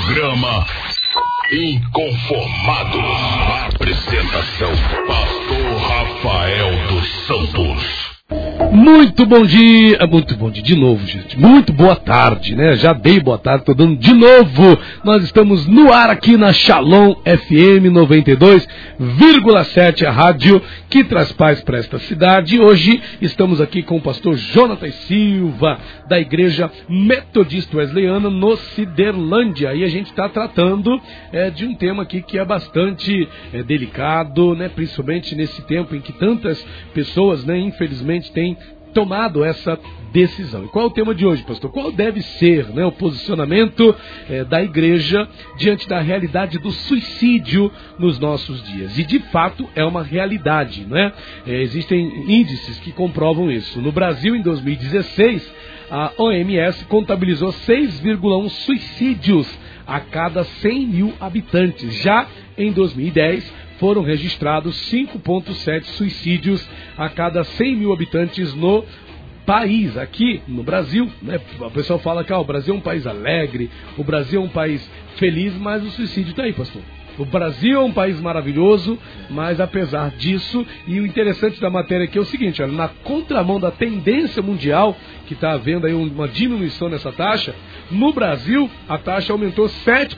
Programa Inconformados. Apresentação: Pastor Rafael dos Santos. Muito bom dia de novo, gente. Muito boa tarde, né? Já dei boa tarde, tô dando de novo. Nós estamos no ar aqui na Shalom FM 92,7, a rádio que traz paz para esta cidade. Hoje estamos aqui com o pastor Jonatas Silva, da Igreja Metodista Wesleyana no Ciderlândia. E a gente está tratando de um tema aqui que é bastante delicado, né? Principalmente nesse tempo em que tantas pessoas, né, infelizmente, têm tomado essa decisão. E qual é o tema de hoje, pastor? Qual deve ser, né, o posicionamento da igreja diante da realidade do suicídio nos nossos dias? E de fato é uma realidade, né? Existem índices que comprovam isso. No Brasil, em 2016, a OMS contabilizou 6,1 suicídios a cada 100 mil habitantes. Já em 2010, foram registrados 5,7 suicídios a cada 100 mil habitantes no país. Aqui no Brasil, né, o pessoal fala que o Brasil é um país alegre, o Brasil é um país feliz, mas o suicídio está aí, pastor. O Brasil é um país maravilhoso, mas apesar disso, e o interessante da matéria aqui é o seguinte, olha, na contramão da tendência mundial, que está havendo aí uma diminuição nessa taxa, no Brasil a taxa aumentou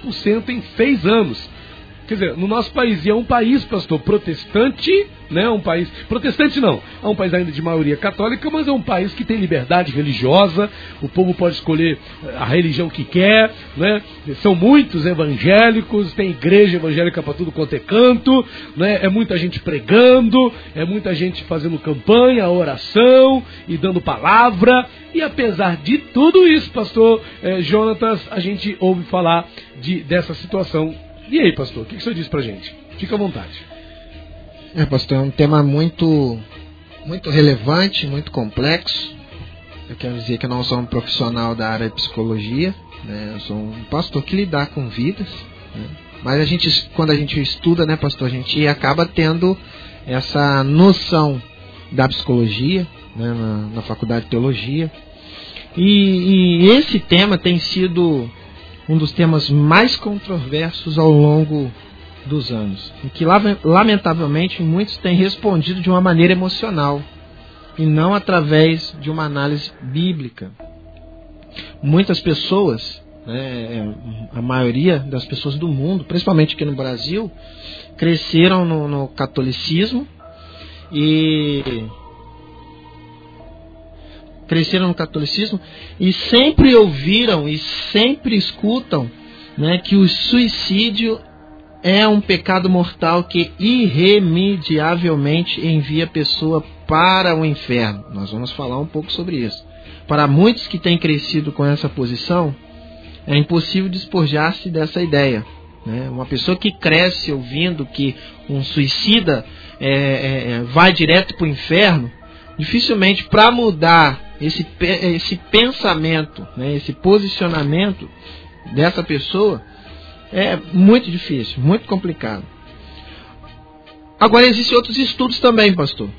7% em 6 anos. Quer dizer, no nosso país, e é um país, pastor, protestante, né? Um país, protestante não, é um país ainda de maioria católica, mas é um país que tem liberdade religiosa, o povo pode escolher a religião que quer, né? São muitos evangélicos, tem igreja evangélica para tudo quanto é canto, né? É muita gente pregando, é muita gente fazendo campanha, oração e dando palavra, e apesar de tudo isso, pastor Jonatas, a gente ouve falar dessa situação. E aí, pastor, o que o senhor diz pra gente? Fica à vontade. Pastor, é um tema muito relevante, muito complexo. Eu quero dizer que eu não sou um profissional da área de psicologia, né? Eu sou um pastor que lida com vidas, né? Mas quando a gente estuda, né, pastor, a gente acaba tendo essa noção da psicologia, né, na faculdade de teologia. E esse tema tem sido um dos temas mais controversos ao longo dos anos, em que, lamentavelmente, muitos têm respondido de uma maneira emocional e não através de uma análise bíblica. Muitas pessoas, né, a maioria das pessoas do mundo, principalmente aqui no Brasil, cresceram no catolicismo e sempre ouviram e sempre escutam, né, que o suicídio é um pecado mortal que irremediavelmente envia a pessoa para o inferno. Nós vamos falar um pouco sobre isso. Para muitos que têm crescido com essa posição, é impossível despojar-se dessa ideia, né? Uma pessoa que cresce ouvindo que um suicida vai direto para o inferno, dificilmente, para mudar esse pensamento, né, esse posicionamento dessa pessoa, é muito difícil, muito complicado. Agora, existem outros estudos também, pastor,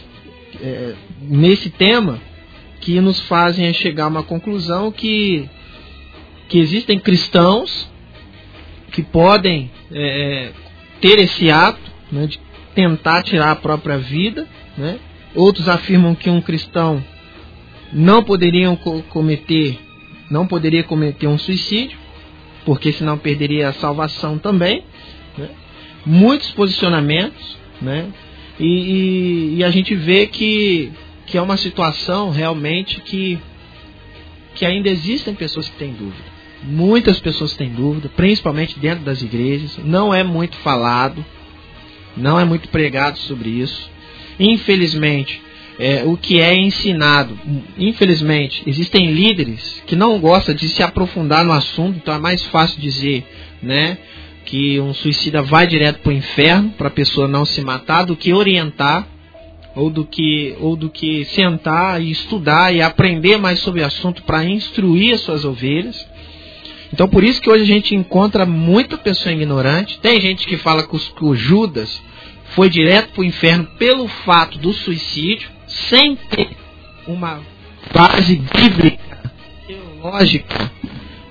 nesse tema, que nos fazem chegar a uma conclusão que existem cristãos que podem ter esse ato, né, de tentar tirar a própria vida, né? Outros afirmam que um cristão não poderia cometer um suicídio, porque senão perderia a salvação também, né? Muitos posicionamentos, né? E a gente vê que é uma situação realmente que ainda existem pessoas que têm dúvida. Muitas pessoas têm dúvida, principalmente dentro das igrejas. Não é muito falado, não é muito pregado sobre isso. Infelizmente, o que é ensinado, infelizmente, existem líderes que não gostam de se aprofundar no assunto, então é mais fácil dizer, né, que um suicida vai direto para o inferno, para a pessoa não se matar, do que orientar, ou do que sentar e estudar e aprender mais sobre o assunto para instruir as suas ovelhas. Então, por isso que hoje a gente encontra muita pessoa ignorante. Tem gente que fala que o Judas foi direto para o inferno pelo fato do suicídio, sem ter uma base bíblica, teológica,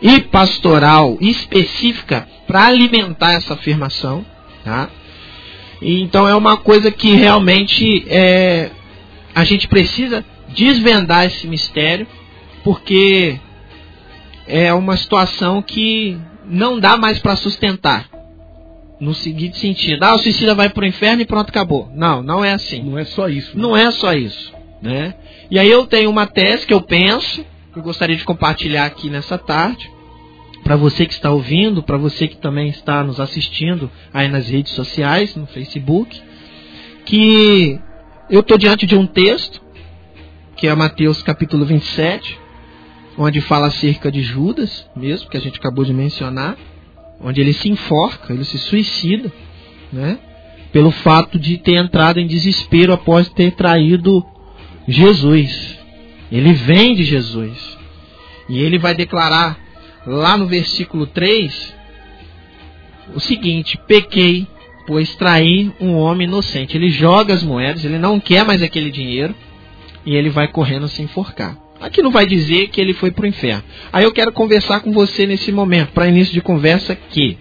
e pastoral específica para alimentar essa afirmação, tá? E então é uma coisa que realmente a gente precisa desvendar esse mistério, porque é uma situação que não dá mais para sustentar. No seguinte sentido, o suicida vai para o inferno e pronto, acabou. Não é assim. Não é só isso. Né? Não é só isso, né? E aí eu tenho uma tese que eu penso, que eu gostaria de compartilhar aqui nessa tarde, para você que está ouvindo, para você que também está nos assistindo aí nas redes sociais, no Facebook, que eu estou diante de um texto, que é Mateus capítulo 27, onde fala acerca de Judas, mesmo, que a gente acabou de mencionar, onde ele se enforca, ele se suicida, né, pelo fato de ter entrado em desespero após ter traído Jesus. Ele vem de Jesus. E ele vai declarar lá no versículo 3 o seguinte: pequei, pois traí um homem inocente. Ele joga as moedas, ele não quer mais aquele dinheiro e ele vai correndo se enforcar. Aqui não vai dizer que ele foi para o inferno. Aí eu quero conversar com você nesse momento, para início de conversa, que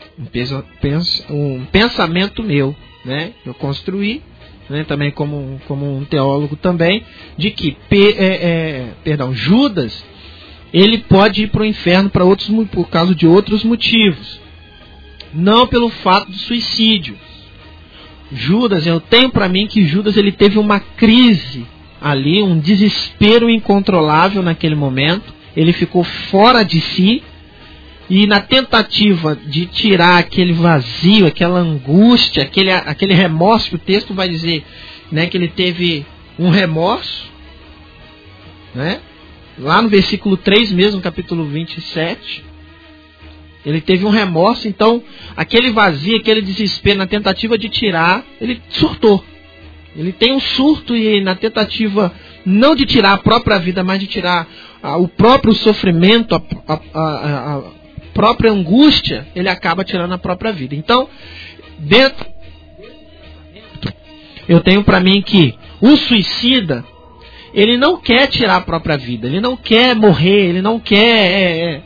um pensamento meu, né, eu construí, né, também como um teólogo também, de que Judas, ele pode ir para o inferno por causa de outros motivos, não pelo fato do suicídio. Judas, eu tenho para mim que Judas ele teve uma crise ali, um desespero incontrolável naquele momento. Ele ficou fora de si e na tentativa de tirar aquele vazio, aquela angústia, aquele remorso, que o texto vai dizer, né, que ele teve um remorso, né? Lá no versículo 3 mesmo, capítulo 27, ele teve um remorso. Então aquele vazio, aquele desespero, na tentativa de tirar, ele surtou. Ele tem um surto e na tentativa não de tirar a própria vida, mas de tirar o próprio sofrimento, a própria angústia, ele acaba tirando a própria vida. Então, eu tenho para mim que o suicida, ele não quer tirar a própria vida, ele não quer morrer, ele não quer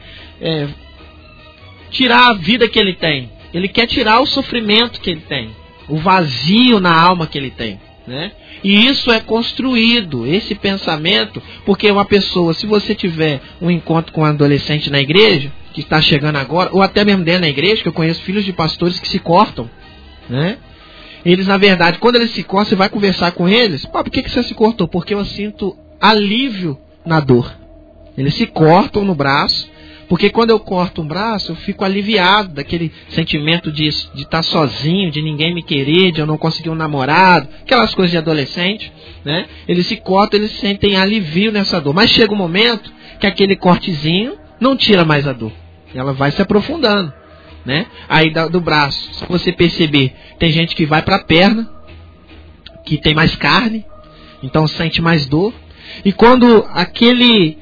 tirar a vida que ele tem. Ele quer tirar o sofrimento que ele tem, o vazio na alma que ele tem. Né? E isso é construído, esse pensamento, porque uma pessoa, se você tiver um encontro com um adolescente na igreja, que está chegando agora, ou até mesmo dentro da igreja, que eu conheço filhos de pastores que se cortam, né? Eles, na verdade, quando eles se cortam, você vai conversar com eles, por que você se cortou? Porque eu sinto alívio na dor. Eles se cortam no braço, porque quando eu corto um braço, eu fico aliviado daquele sentimento de estar sozinho, de ninguém me querer, de eu não conseguir um namorado, aquelas coisas de adolescente, né? Eles se cortam, eles sentem alívio nessa dor. Mas chega um momento que aquele cortezinho não tira mais a dor. Ela vai se aprofundando, né? Aí do braço, se você perceber, tem gente que vai para a perna, que tem mais carne, então sente mais dor. E quando aquele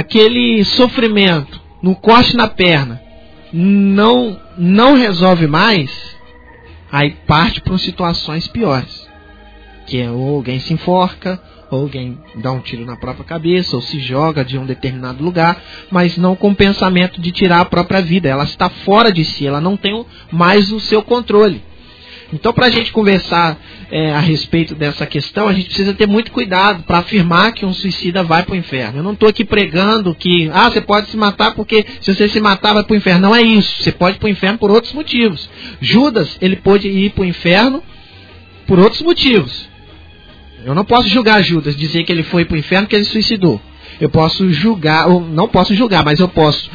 sofrimento no corte na perna não resolve mais, aí parte para situações piores, que é ou alguém se enforca, ou alguém dá um tiro na própria cabeça, ou se joga de um determinado lugar, mas não com o pensamento de tirar a própria vida. Ela está fora de si, ela não tem mais o seu controle. Então, para a gente conversar a respeito dessa questão, a gente precisa ter muito cuidado para afirmar que um suicida vai para o inferno. Eu não estou aqui pregando que você pode se matar porque se você se matar vai para o inferno. Não é isso. Você pode ir para o inferno por outros motivos. Judas, ele pôde ir para o inferno por outros motivos. Eu não posso julgar Judas, dizer que ele foi para o inferno porque ele suicidou. Eu posso julgar, ou não posso julgar, mas eu posso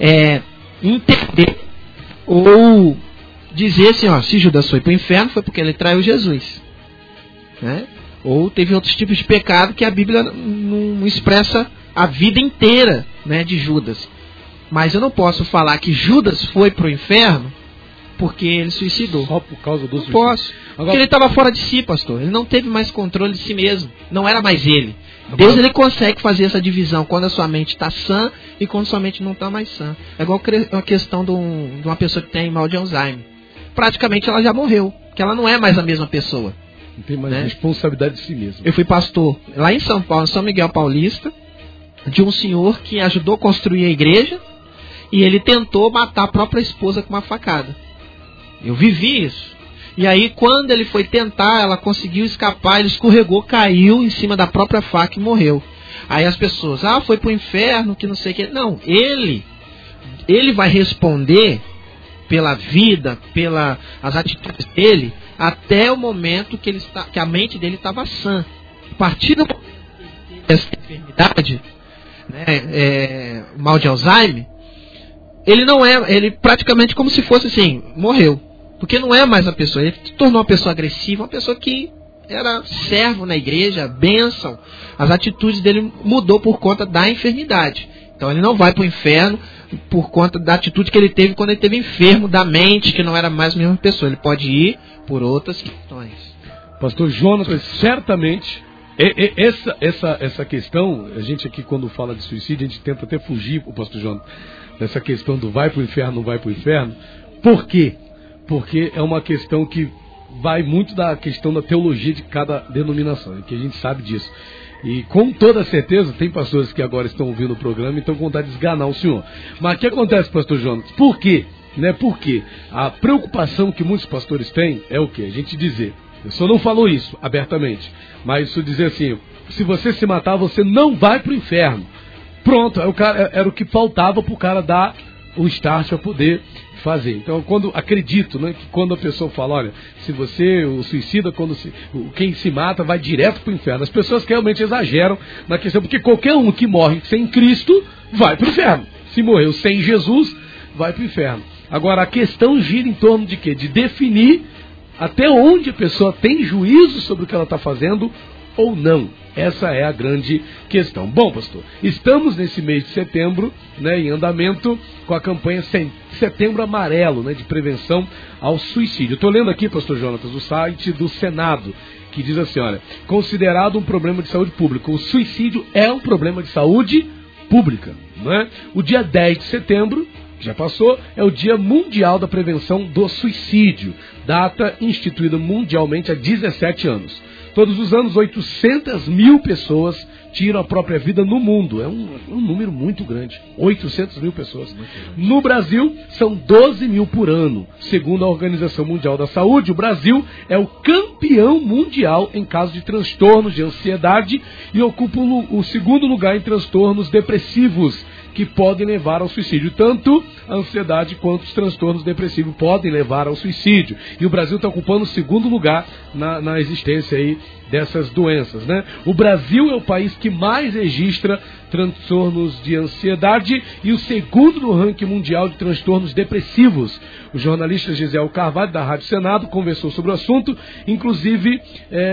entender ou dizer assim, se Judas foi para o inferno foi porque ele traiu Jesus, né? Ou teve outros tipos de pecado que a Bíblia não expressa a vida inteira, né, de Judas. Mas eu não posso falar que Judas foi para o inferno porque ele suicidou. Só por causa do suicídio. Posso. Agora, porque ele estava fora de si, pastor. Ele não teve mais controle de si mesmo. Não era mais ele. Deus, ele consegue fazer essa divisão quando a sua mente está sã e quando a sua mente não está mais sã. É igual a questão de uma pessoa que tem mal de Alzheimer. Praticamente ela já morreu, porque ela não é mais a mesma pessoa. Não tem mais responsabilidade de si mesmo. Eu fui pastor lá em São Paulo, em São Miguel Paulista, de um senhor que ajudou a construir a igreja, e ele tentou matar a própria esposa com uma facada. Eu vivi isso. E aí, quando ele foi tentar, ela conseguiu escapar, ele escorregou, caiu em cima da própria faca e morreu. Aí as pessoas, foi pro inferno, que não sei o que. Não, ele vai responder pela vida, pelas atitudes dele, até o momento que a mente dele estava sã. A partir do momento que ele teve essa enfermidade, né, mal de Alzheimer, ele praticamente como se fosse assim, morreu. Porque não é mais a pessoa, ele se tornou uma pessoa agressiva, uma pessoa que era servo na igreja, bênção. As atitudes dele mudou por conta da enfermidade. Então ele não vai para o inferno por conta da atitude que ele teve quando ele esteve enfermo da mente, que não era mais a mesma pessoa. Ele pode ir por outras questões. Pastor Jonatas, certamente, essa questão, a gente aqui quando fala de suicídio, a gente tenta até fugir, o pastor Jonatas, dessa questão do vai para o inferno, não vai para o inferno. Por quê? Porque é uma questão que vai muito da questão da teologia de cada denominação, que a gente sabe disso. E com toda certeza, tem pastores que agora estão ouvindo o programa e estão com vontade de esganar o senhor. Mas o que acontece, pastor Jonas? Por quê? Porque a preocupação que muitos pastores têm é o quê? A gente dizer, o senhor não falou isso abertamente, mas isso dizer assim, se você se matar, você não vai para o inferno. Pronto, era o que faltava para o cara dar o start para poder fazer. Então, acredito, né, que quando a pessoa fala, olha, se você o suicida, quem se mata vai direto para o inferno. As pessoas que realmente exageram na questão, porque qualquer um que morre sem Cristo vai para o inferno. Se morreu sem Jesus, vai para o inferno. Agora, a questão gira em torno de quê? De definir até onde a pessoa tem juízo sobre o que ela está fazendo ou não. Essa é a grande questão. Bom, pastor, estamos nesse mês de setembro, né, em andamento com a campanha Setembro Amarelo, né, de prevenção ao suicídio. Eu estou lendo aqui, pastor Jonatas, o site do Senado, que diz assim, olha, considerado um problema de saúde pública, o suicídio é um problema de saúde pública. Né? O dia 10 de setembro, já passou, é o Dia Mundial da Prevenção do Suicídio, data instituída mundialmente há 17 anos. Todos os anos, 800 mil pessoas tiram a própria vida no mundo. É um número muito grande. 800 mil pessoas. No Brasil, são 12 mil por ano. Segundo a Organização Mundial da Saúde, o Brasil é o campeão mundial em caso de transtornos de ansiedade e ocupa o segundo lugar em transtornos depressivos, que podem levar ao suicídio. Tanto a ansiedade quanto os transtornos depressivos podem levar ao suicídio. E o Brasil está ocupando o segundo lugar na existência aí dessas doenças, né? O Brasil é o país que mais registra transtornos de ansiedade e o segundo no ranking mundial de transtornos depressivos. O jornalista Gisele Carvalho, da Rádio Senado, conversou sobre o assunto, inclusive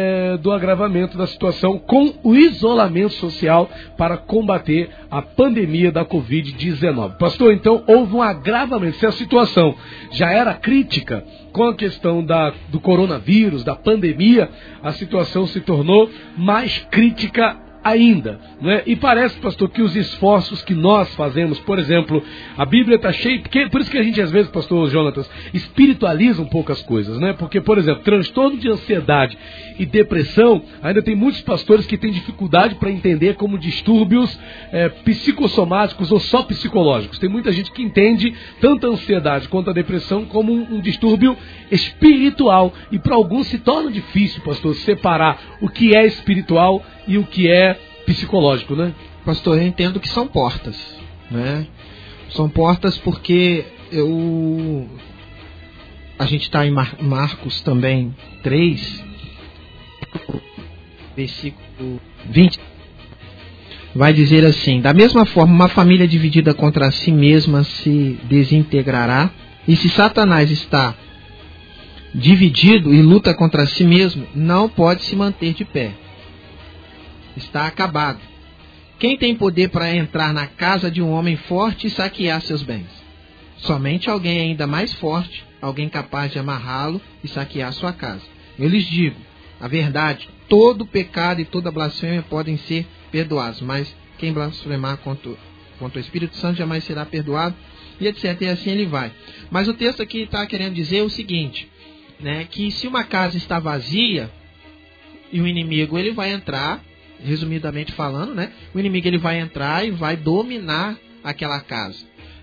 do agravamento da situação com o isolamento social para combater a pandemia da Covid-19. Pastor, então houve um agravamento. Se a situação já era crítica com a questão do coronavírus, da pandemia, a situação se tornou mais crítica ainda, né? E parece, pastor, que os esforços que nós fazemos, por exemplo, a Bíblia está cheia, por isso que a gente às vezes, pastor Jonatas, espiritualiza um pouco as coisas, né? Porque, por exemplo, transtorno de ansiedade e depressão, ainda tem muitos pastores que têm dificuldade para entender como distúrbios psicossomáticos ou só psicológicos. Tem muita gente que entende tanto a ansiedade quanto a depressão como um distúrbio espiritual, e para alguns se torna difícil, pastor, separar o que é espiritual e o que é psicológico, né? Pastor, eu entendo que são portas, né? São portas porque a gente está em Marcos também 3, versículo 20, vai dizer assim: da mesma forma, uma família dividida contra si mesma se desintegrará, e se Satanás está dividido e luta contra si mesmo, não pode se manter de pé. Está acabado. Quem tem poder para entrar na casa de um homem forte e saquear seus bens? Somente alguém ainda mais forte, alguém capaz de amarrá-lo e saquear sua casa. Eu lhes digo a verdade: todo pecado e toda blasfêmia podem ser perdoados, mas quem blasfemar contra o Espírito Santo jamais será perdoado, e etc. E assim ele vai. Mas o texto aqui está querendo dizer o seguinte, né, que se uma casa está vazia e o inimigo ele vai entrar, resumidamente falando, né, o inimigo ele vai entrar e vai dominar aquela casa.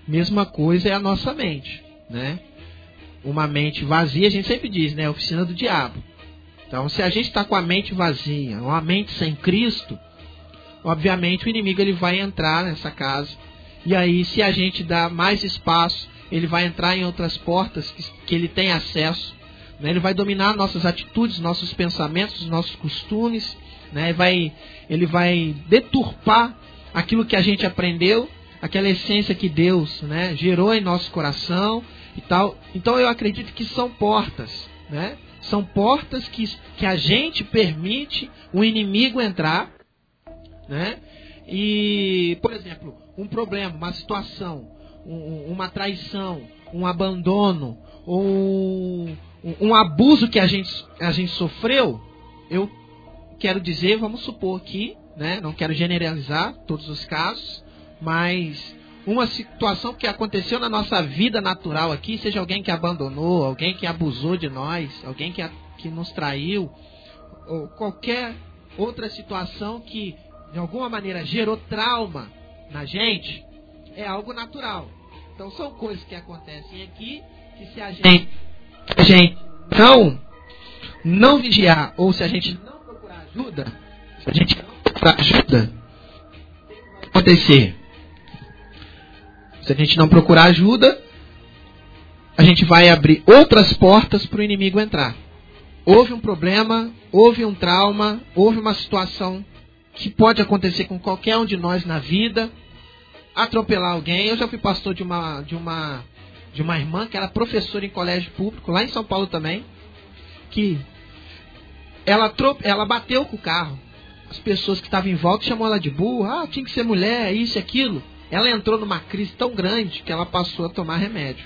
mesma coisa é a nossa mente, né? Uma mente vazia, a gente sempre diz, né? Oficina do diabo. Então, se a gente está com a mente vazia, uma mente sem Cristo, obviamente o inimigo ele vai entrar nessa casa. E aí, se a gente dá mais espaço, ele vai entrar em outras portas que ele tem acesso. Né? Ele vai dominar nossas atitudes, nossos pensamentos, nossos costumes. Né? Ele vai deturpar aquilo que a gente aprendeu, aquela essência que Deus, né, gerou em nosso coração e tal. Então eu acredito que são portas, né? São portas que a gente permite o inimigo entrar, né? E, por exemplo, um problema, uma situação, uma traição, um abandono, ou um abuso que a gente sofreu, eu quero dizer, vamos supor que, né, não quero generalizar todos os casos, mas uma situação que aconteceu na nossa vida natural aqui, seja alguém que abandonou, alguém que abusou de nós, alguém que nos traiu, ou qualquer outra situação que de alguma maneira gerou trauma na gente, é algo natural. Então são coisas que acontecem aqui, que se a gente não vigiar, ou se a gente não procurar ajuda, o que vai acontecer? Se a gente não procurar ajuda, a gente vai abrir outras portas para o inimigo entrar. Houve um problema, houve um trauma, houve uma situação que pode acontecer com qualquer um de nós na vida, atropelar alguém. Eu já fui pastor de uma irmã que era professora em colégio público, lá em São Paulo também, que ela bateu com o carro. As pessoas que estavam em volta chamou ela de burra, tinha que ser mulher, isso e aquilo. Ela entrou numa crise tão grande que ela passou a tomar remédio.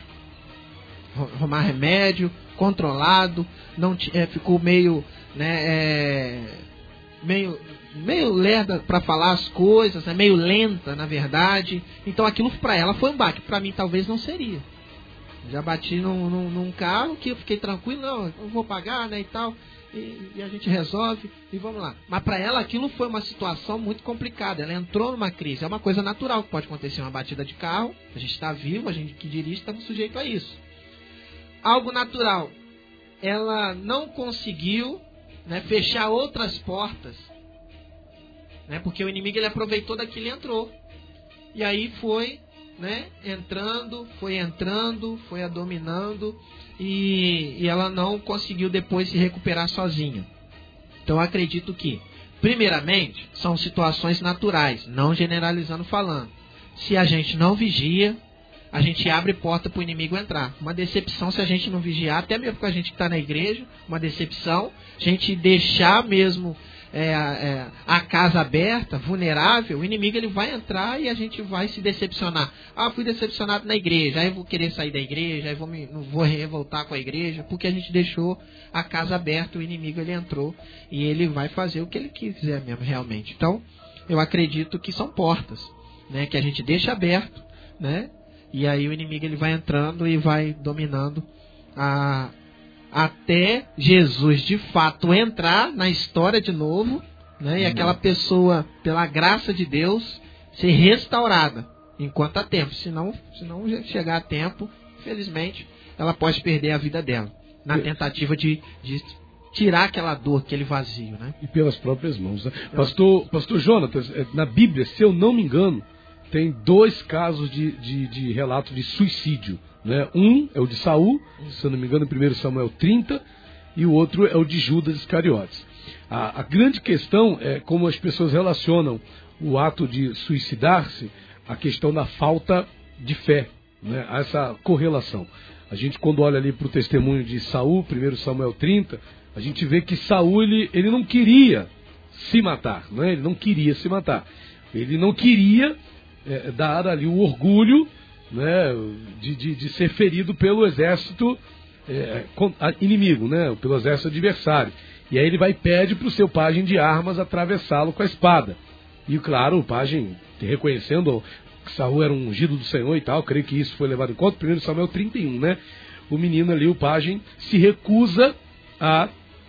Controlado, ficou meio, né, meio lerda para falar as coisas, né, meio lenta, na verdade. Então aquilo para ela foi um baque, para mim talvez não seria. Já bati num carro que eu fiquei tranquilo, não, eu vou pagar, né, e tal. E a gente resolve e vamos lá. Mas para ela aquilo foi uma situação muito complicada. Ela entrou numa crise. É uma coisa natural que pode acontecer, uma batida de carro. A gente está vivo, a gente que dirige estamos sujeitos a isso. Algo natural. Ela não conseguiu, né, fechar outras portas, né, porque o inimigo ele aproveitou daquilo e entrou. E aí foi, né, foi a dominando. E ela não conseguiu depois se recuperar sozinha. Então eu acredito que, primeiramente, são situações naturais, não generalizando falando. Se a gente não vigia, a gente abre porta para o inimigo entrar. Uma decepção se a gente não vigiar, até mesmo com a gente que está na igreja, uma decepção, a gente deixar mesmo a casa aberta, vulnerável, o inimigo ele vai entrar e a gente vai se decepcionar. Fui decepcionado na igreja, aí eu vou querer sair da igreja, aí não vou revoltar com a igreja, porque a gente deixou a casa aberta, o inimigo ele entrou e ele vai fazer o que ele quiser mesmo, realmente. Então, eu acredito que são portas, né, que a gente deixa aberto, né, e aí o inimigo ele vai entrando e vai dominando até Jesus de fato entrar na história de novo, né, e aquela pessoa, pela graça de Deus, ser restaurada enquanto há tempo. Se não chegar a tempo, infelizmente, ela pode perder a vida dela, na tentativa de tirar aquela dor, aquele vazio, né? E pelas próprias mãos, né? Pastor Jonatas, na Bíblia, se eu não me engano, tem 2 casos de relato de suicídio, né? Um é o de Saul, se eu não me engano, 1 Samuel 30, e o outro é o de Judas Iscariotes. A grande questão é como as pessoas relacionam o ato de suicidar-se à questão da falta de fé, né? Essa correlação. A gente, quando olha ali para o testemunho de Saul, 1 Samuel 30, a gente vê que Saul ele não queria se matar, né? Ele não queria se matar. Ele não queria dar ali o orgulho, né, de ser ferido pelo exército inimigo, né, pelo exército adversário. E aí ele vai e pede para o seu pajem de armas atravessá-lo com a espada. E claro, o pajem, reconhecendo que Saul era um ungido do Senhor e tal, creio que isso foi levado em conta, 1 Samuel 31, né? O menino ali, o pajem, se recusa a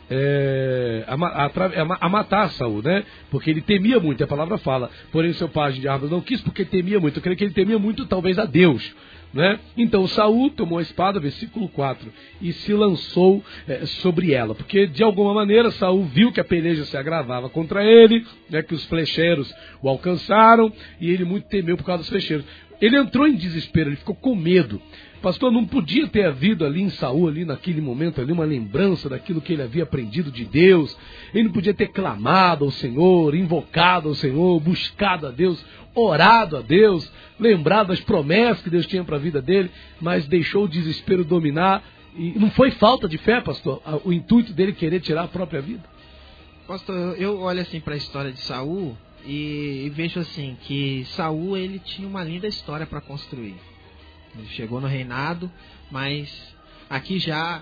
a matar Saul, né? Porque ele temia muito, a palavra fala. Porém, seu pajem de armas não quis, porque temia muito. Eu creio que ele temia muito, talvez, a Deus, né? Então Saul tomou a espada, versículo 4, e se lançou sobre ela, porque de alguma maneira Saul viu que a peleja se agravava contra ele, né, que os flecheiros o alcançaram, e ele muito temeu por causa dos flecheiros. Ele entrou em desespero, ele ficou com medo. Pastor, não podia ter havido ali em Saul, ali naquele momento, ali uma lembrança daquilo que ele havia aprendido de Deus. Ele não podia ter clamado ao Senhor, invocado ao Senhor, buscado a Deus, orado a Deus, lembrado das promessas que Deus tinha para a vida dele, mas deixou o desespero dominar. E não foi falta de fé, pastor, o intuito dele querer tirar a própria vida? Pastor, eu olho assim para a história de Saul e vejo assim que Saul, ele tinha uma linda história para construir. Ele chegou no reinado, mas aqui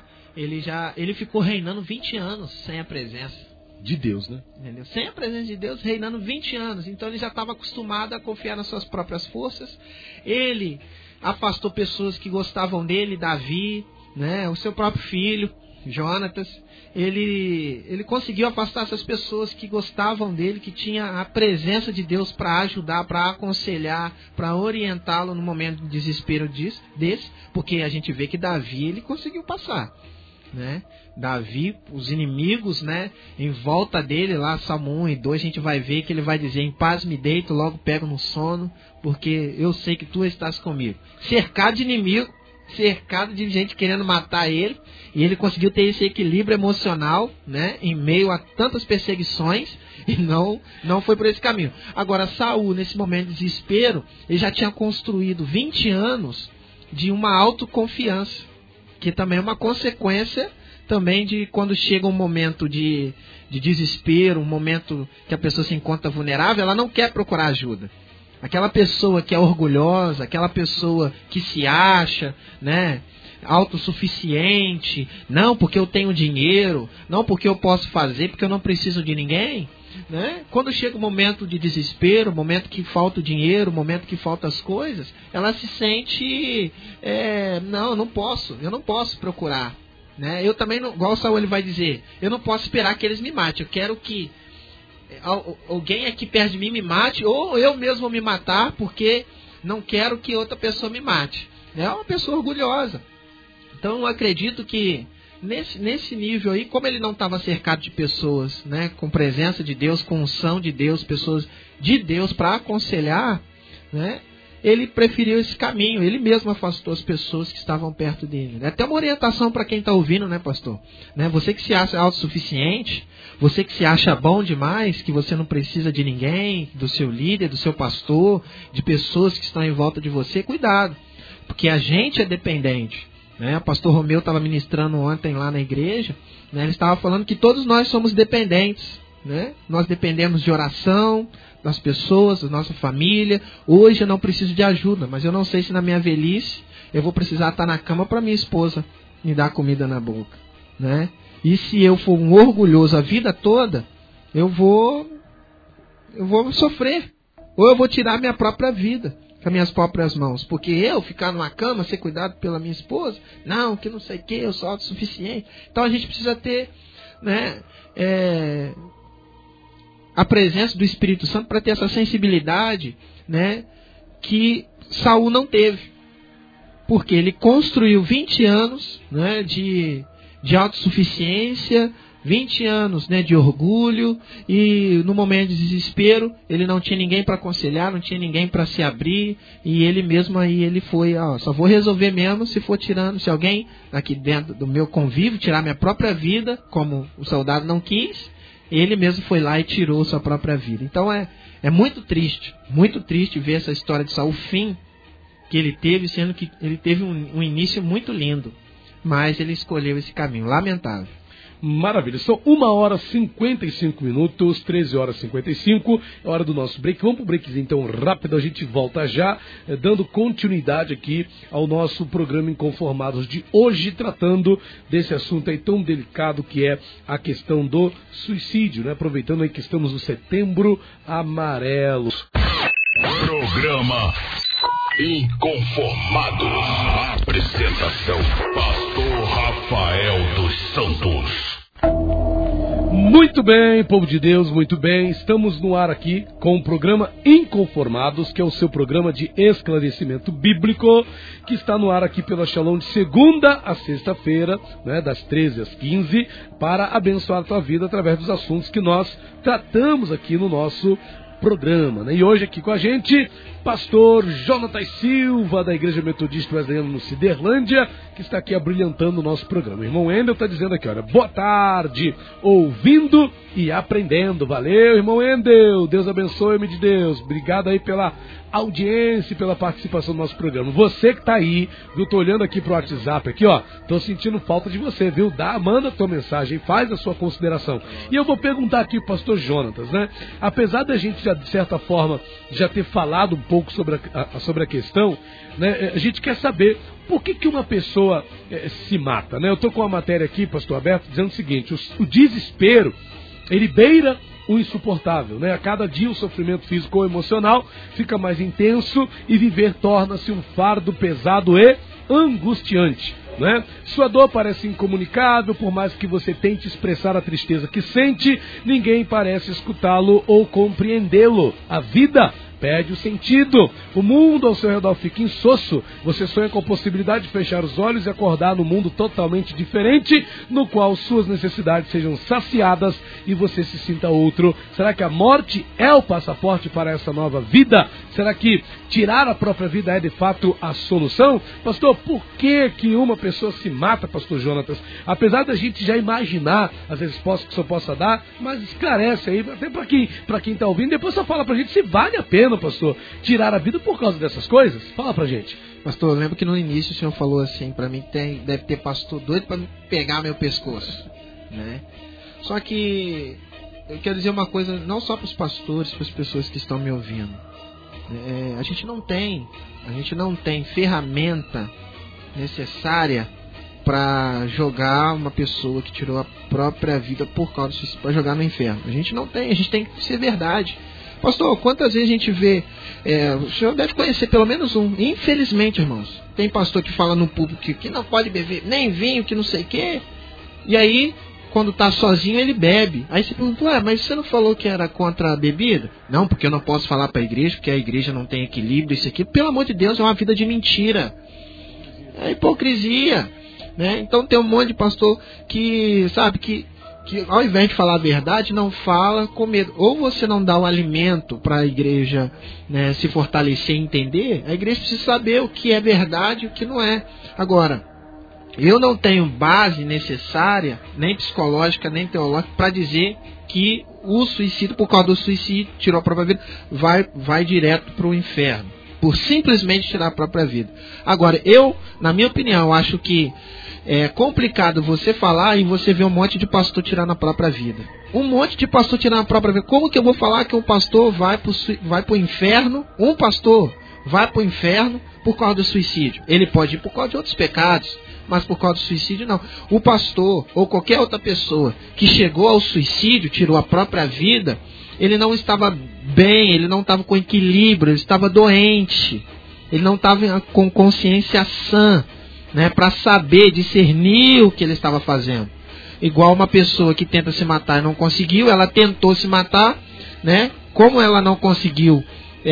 ele ficou reinando 20 anos sem a presença de Deus, né? Entendeu? Sem a presença de Deus, reinando 20 anos. Então ele já estava acostumado a confiar nas suas próprias forças. Ele afastou pessoas que gostavam dele, Davi, né? O seu próprio filho, Jonatas. Ele conseguiu afastar essas pessoas que gostavam dele, que tinha a presença de Deus para ajudar, para aconselhar, para orientá-lo no momento de desespero desse, porque a gente vê que Davi, ele conseguiu passar, né? Davi, os inimigos, né, em volta dele, lá Salmo 1 e 2, a gente vai ver que ele vai dizer: em paz me deito, logo pego no sono, porque eu sei que tu estás comigo. Cercado de inimigo, cercado de gente querendo matar ele, e ele conseguiu ter esse equilíbrio emocional, né, em meio a tantas perseguições, e não foi por esse caminho. Agora, Saul, nesse momento de desespero, ele já tinha construído 20 anos de uma autoconfiança, que também é uma consequência também de quando chega um momento de desespero, um momento que a pessoa se encontra vulnerável, ela não quer procurar ajuda. Aquela pessoa que é orgulhosa, aquela pessoa que se acha, né, autossuficiente, não porque eu tenho dinheiro, não porque eu posso fazer, porque eu não preciso de ninguém, né? Quando chega o momento de desespero, o momento que falta o dinheiro, o momento que faltam as coisas, ela se sente, eu não posso procurar, né? Eu também não, igual o Saul ele vai dizer, eu não posso esperar que eles me matem, eu quero que alguém aqui perto de mim me mate, ou eu mesmo vou me matar, porque não quero que outra pessoa me mate. É uma pessoa orgulhosa. Então eu acredito que nesse nível aí, como ele não estava cercado de pessoas, né, com presença de Deus, com unção de Deus, pessoas de Deus para aconselhar, né, ele preferiu esse caminho. Ele mesmo afastou as pessoas que estavam perto dele. É até uma orientação para quem está ouvindo, né, pastor? Né, você que se acha autossuficiente, você que se acha bom demais, que você não precisa de ninguém, do seu líder, do seu pastor, de pessoas que estão em volta de você, cuidado, porque a gente é dependente, né? O pastor Romeu estava ministrando ontem lá na igreja, né? Ele estava falando que todos nós somos dependentes, né? Nós dependemos de oração, das pessoas, da nossa família. Hoje eu não preciso de ajuda, mas eu não sei se na minha velhice eu vou precisar estar na cama para minha esposa me dar comida na boca, né? E se eu for um orgulhoso a vida toda, eu vou sofrer. Ou eu vou tirar minha própria vida com as minhas próprias mãos. Porque eu ficar numa cama, ser cuidado pela minha esposa, não, que não sei o que, eu sou autossuficiente. Então a gente precisa ter, né, a presença do Espírito Santo para ter essa sensibilidade, né, que Saul não teve. Porque ele construiu 20 anos, né, de autossuficiência, 20 anos, né, de orgulho, e no momento de desespero ele não tinha ninguém para aconselhar, não tinha ninguém para se abrir, e ele mesmo aí ele foi, só vou resolver mesmo se for tirando, se alguém aqui dentro do meu convívio tirar minha própria vida, como o soldado não quis, ele mesmo foi lá e tirou sua própria vida. Então é muito triste ver essa história de Saul, o fim que ele teve, sendo que ele teve um início muito lindo, mas ele escolheu esse caminho, lamentável. Maravilha, são 1h55, 13h55, é hora do nosso break. Vamos para o breakzinho então rápido, a gente volta já, dando continuidade aqui ao nosso programa Inconformados de hoje, tratando desse assunto aí tão delicado que é a questão do suicídio, né? Aproveitando aí que estamos no Setembro Amarelo. Programa Inconformados. Apresentação: Pastor Rafael dos Santos. Muito bem, povo de Deus, muito bem. Estamos no ar aqui com o programa Inconformados, que é o seu programa de esclarecimento bíblico, que está no ar aqui pela Shalom de segunda a sexta-feira, né, das 13 às 15, para abençoar a tua vida através dos assuntos que nós tratamos aqui no nosso programa, né? E hoje aqui com a gente, pastor Jonatas Silva, da Igreja Metodista Wesleyana no Ciderlândia, que está aqui abrilhantando o nosso programa. O irmão Wendel está dizendo aqui, olha, boa tarde, ouvindo e aprendendo. Valeu, irmão Wendel, Deus abençoe, homem de Deus. Obrigado aí pela audiência e pela participação do nosso programa. Você que está aí, viu, tô olhando aqui pro WhatsApp aqui, ó, tô sentindo falta de você, viu? Manda a tua mensagem, faz a sua consideração. E eu vou perguntar aqui pro pastor Jonatas, né? Apesar da gente, já, de certa forma, já ter falado um pouco sobre a questão, né? A gente quer saber por que uma pessoa se mata, né? Eu tô com uma matéria aqui, pastor Alberto, dizendo o seguinte, o desespero, ele beira o insuportável, né? A cada dia o sofrimento físico ou emocional fica mais intenso e viver torna-se um fardo pesado e angustiante, né? Sua dor parece incomunicável, por mais que você tente expressar a tristeza que sente, ninguém parece escutá-lo ou compreendê-lo. A vida perde o sentido. O mundo ao seu redor fica insosso. Você sonha com a possibilidade de fechar os olhos e acordar num mundo totalmente diferente, no qual suas necessidades sejam saciadas e você se sinta outro. Será que a morte é o passaporte para essa nova vida? Será que tirar a própria vida é de fato a solução? Pastor, por que uma pessoa se mata, pastor Jonatas? Apesar da gente já imaginar as respostas que o senhor possa dar, mas esclarece aí, até para quem está ouvindo, depois só fala pra gente se vale a pena, pastor, tirar a vida por causa dessas coisas? Fala pra gente. Pastor, eu lembro que no início o senhor falou assim, pra mim deve ter pastor doido pra pegar meu pescoço, né? Só que eu quero dizer uma coisa, não só para os pastores, para as pessoas que estão me ouvindo. A gente não tem ferramenta necessária para jogar uma pessoa que tirou a própria vida por causa disso, para jogar no inferno. A gente não tem, a gente tem que ser verdade. Pastor, quantas vezes a gente vê, o senhor deve conhecer pelo menos um, infelizmente, irmãos, tem pastor que fala no público que não pode beber nem vinho, que não sei o quê, e aí, quando está sozinho, ele bebe. Aí você pergunta, mas você não falou que era contra a bebida? Não, porque eu não posso falar para a igreja, porque a igreja não tem equilíbrio, isso aqui. Pelo amor de Deus, é uma vida de mentira. É hipocrisia, né? Então tem um monte de pastor que, sabe, que ao invés de falar a verdade, não fala com medo. Ou você não dá o alimento para a igreja, né, se fortalecer e entender, a igreja precisa saber o que é verdade e o que não é. Agora, eu não tenho base necessária, nem psicológica, nem teológica, para dizer que o suicídio, por causa do suicídio, tirou a própria vida, vai direto para o inferno, por simplesmente tirar a própria vida. Agora, na minha opinião, acho que é complicado você falar e você ver um monte de pastor tirando a própria vida. Um monte de pastor tirando a própria vida. Como que eu vou falar que um pastor vai para o inferno? Um pastor vai para o inferno por causa do suicídio. Ele pode ir por causa de outros pecados, mas por causa do suicídio não. O pastor ou qualquer outra pessoa que chegou ao suicídio, tirou a própria vida, ele não estava bem, ele não estava com equilíbrio, ele estava doente, ele não estava com consciência sã, né, para saber discernir o que ele estava fazendo. Igual uma pessoa que tenta se matar e não conseguiu, ela tentou se matar, né? Como ela não conseguiu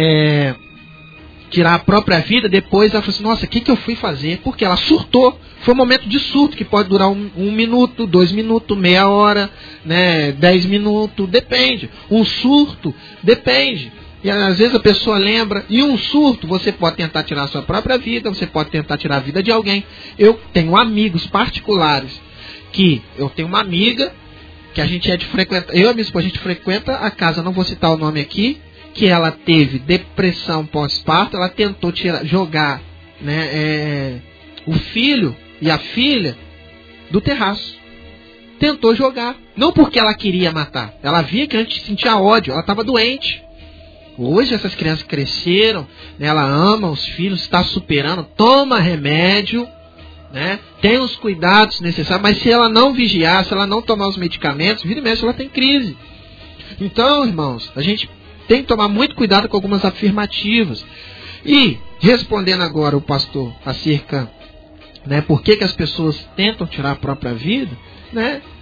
tirar a própria vida, depois ela falou assim, nossa, o que eu fui fazer? Porque ela surtou. Foi um momento de surto que pode durar um minuto, 2 minutos, meia hora, né, 10 minutos, depende. Um surto, depende. E às vezes a pessoa lembra, e um surto, você pode tentar tirar a sua própria vida, você pode tentar tirar a vida de alguém. Eu tenho amigos particulares, eu tenho uma amiga, que a gente é de frequentar, eu e a minha esposa, a gente frequenta a casa, não vou citar o nome aqui, que ela teve depressão pós-parto, ela tentou jogar, né, o filho e a filha do terraço. Tentou jogar, não porque ela queria matar, ela via que a gente sentia ódio, ela estava doente. Hoje essas crianças cresceram, né, ela ama os filhos, está superando, toma remédio, né, tem os cuidados necessários, mas se ela não vigiar, se ela não tomar os medicamentos, vira e mexe, ela tem crise. Então, irmãos, a gente tem que tomar muito cuidado com algumas afirmativas. E, respondendo agora o pastor acerca, né, por que as pessoas tentam tirar a própria vida, né,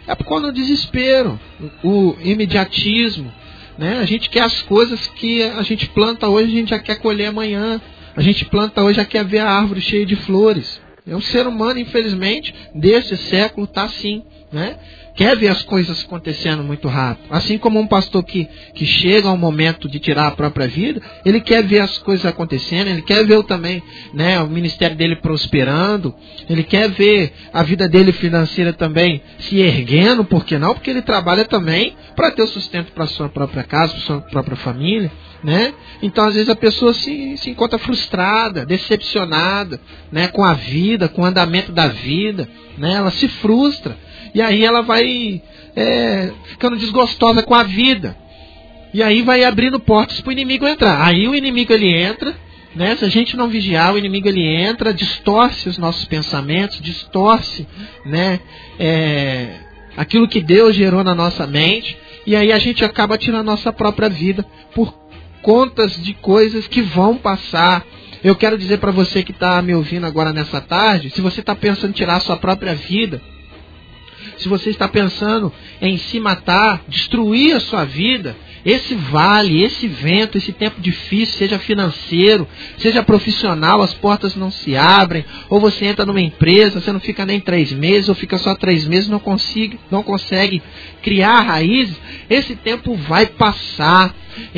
É por causa do desespero, o imediatismo, né? A gente quer as coisas que a gente planta hoje, a gente já quer colher amanhã. A gente planta hoje, já quer ver a árvore cheia de flores. O ser humano, infelizmente, desse século está assim, né? Quer ver as coisas acontecendo muito rápido. Assim como um pastor que chega ao momento de tirar a própria vida, ele quer ver as coisas acontecendo, ele quer ver também, né, o ministério dele prosperando, ele quer ver a vida dele financeira também se erguendo, por que não? Porque ele trabalha também para ter o sustento para a sua própria casa, para a sua própria família, né? Então, às vezes, a pessoa se encontra frustrada, decepcionada, né, com a vida, com o andamento da vida, né? Ela se frustra. E aí ela vai ficando desgostosa com a vida. E aí vai abrindo portas para o inimigo entrar. Aí o inimigo ele entra, né? Se a gente não vigiar, o inimigo ele entra, distorce os nossos pensamentos, distorce, né, aquilo que Deus gerou na nossa mente. E aí a gente acaba tirando a nossa própria vida por contas de coisas que vão passar. Eu quero dizer para você que está me ouvindo agora nessa tarde, se você está pensando em tirar a sua própria vida, se você está pensando em se matar, destruir a sua vida, esse vale, esse vento, esse tempo difícil, seja financeiro, seja profissional, as portas não se abrem, ou você entra numa empresa, você não fica nem 3 meses, ou fica só 3 meses, não consegue criar raízes, esse tempo vai passar,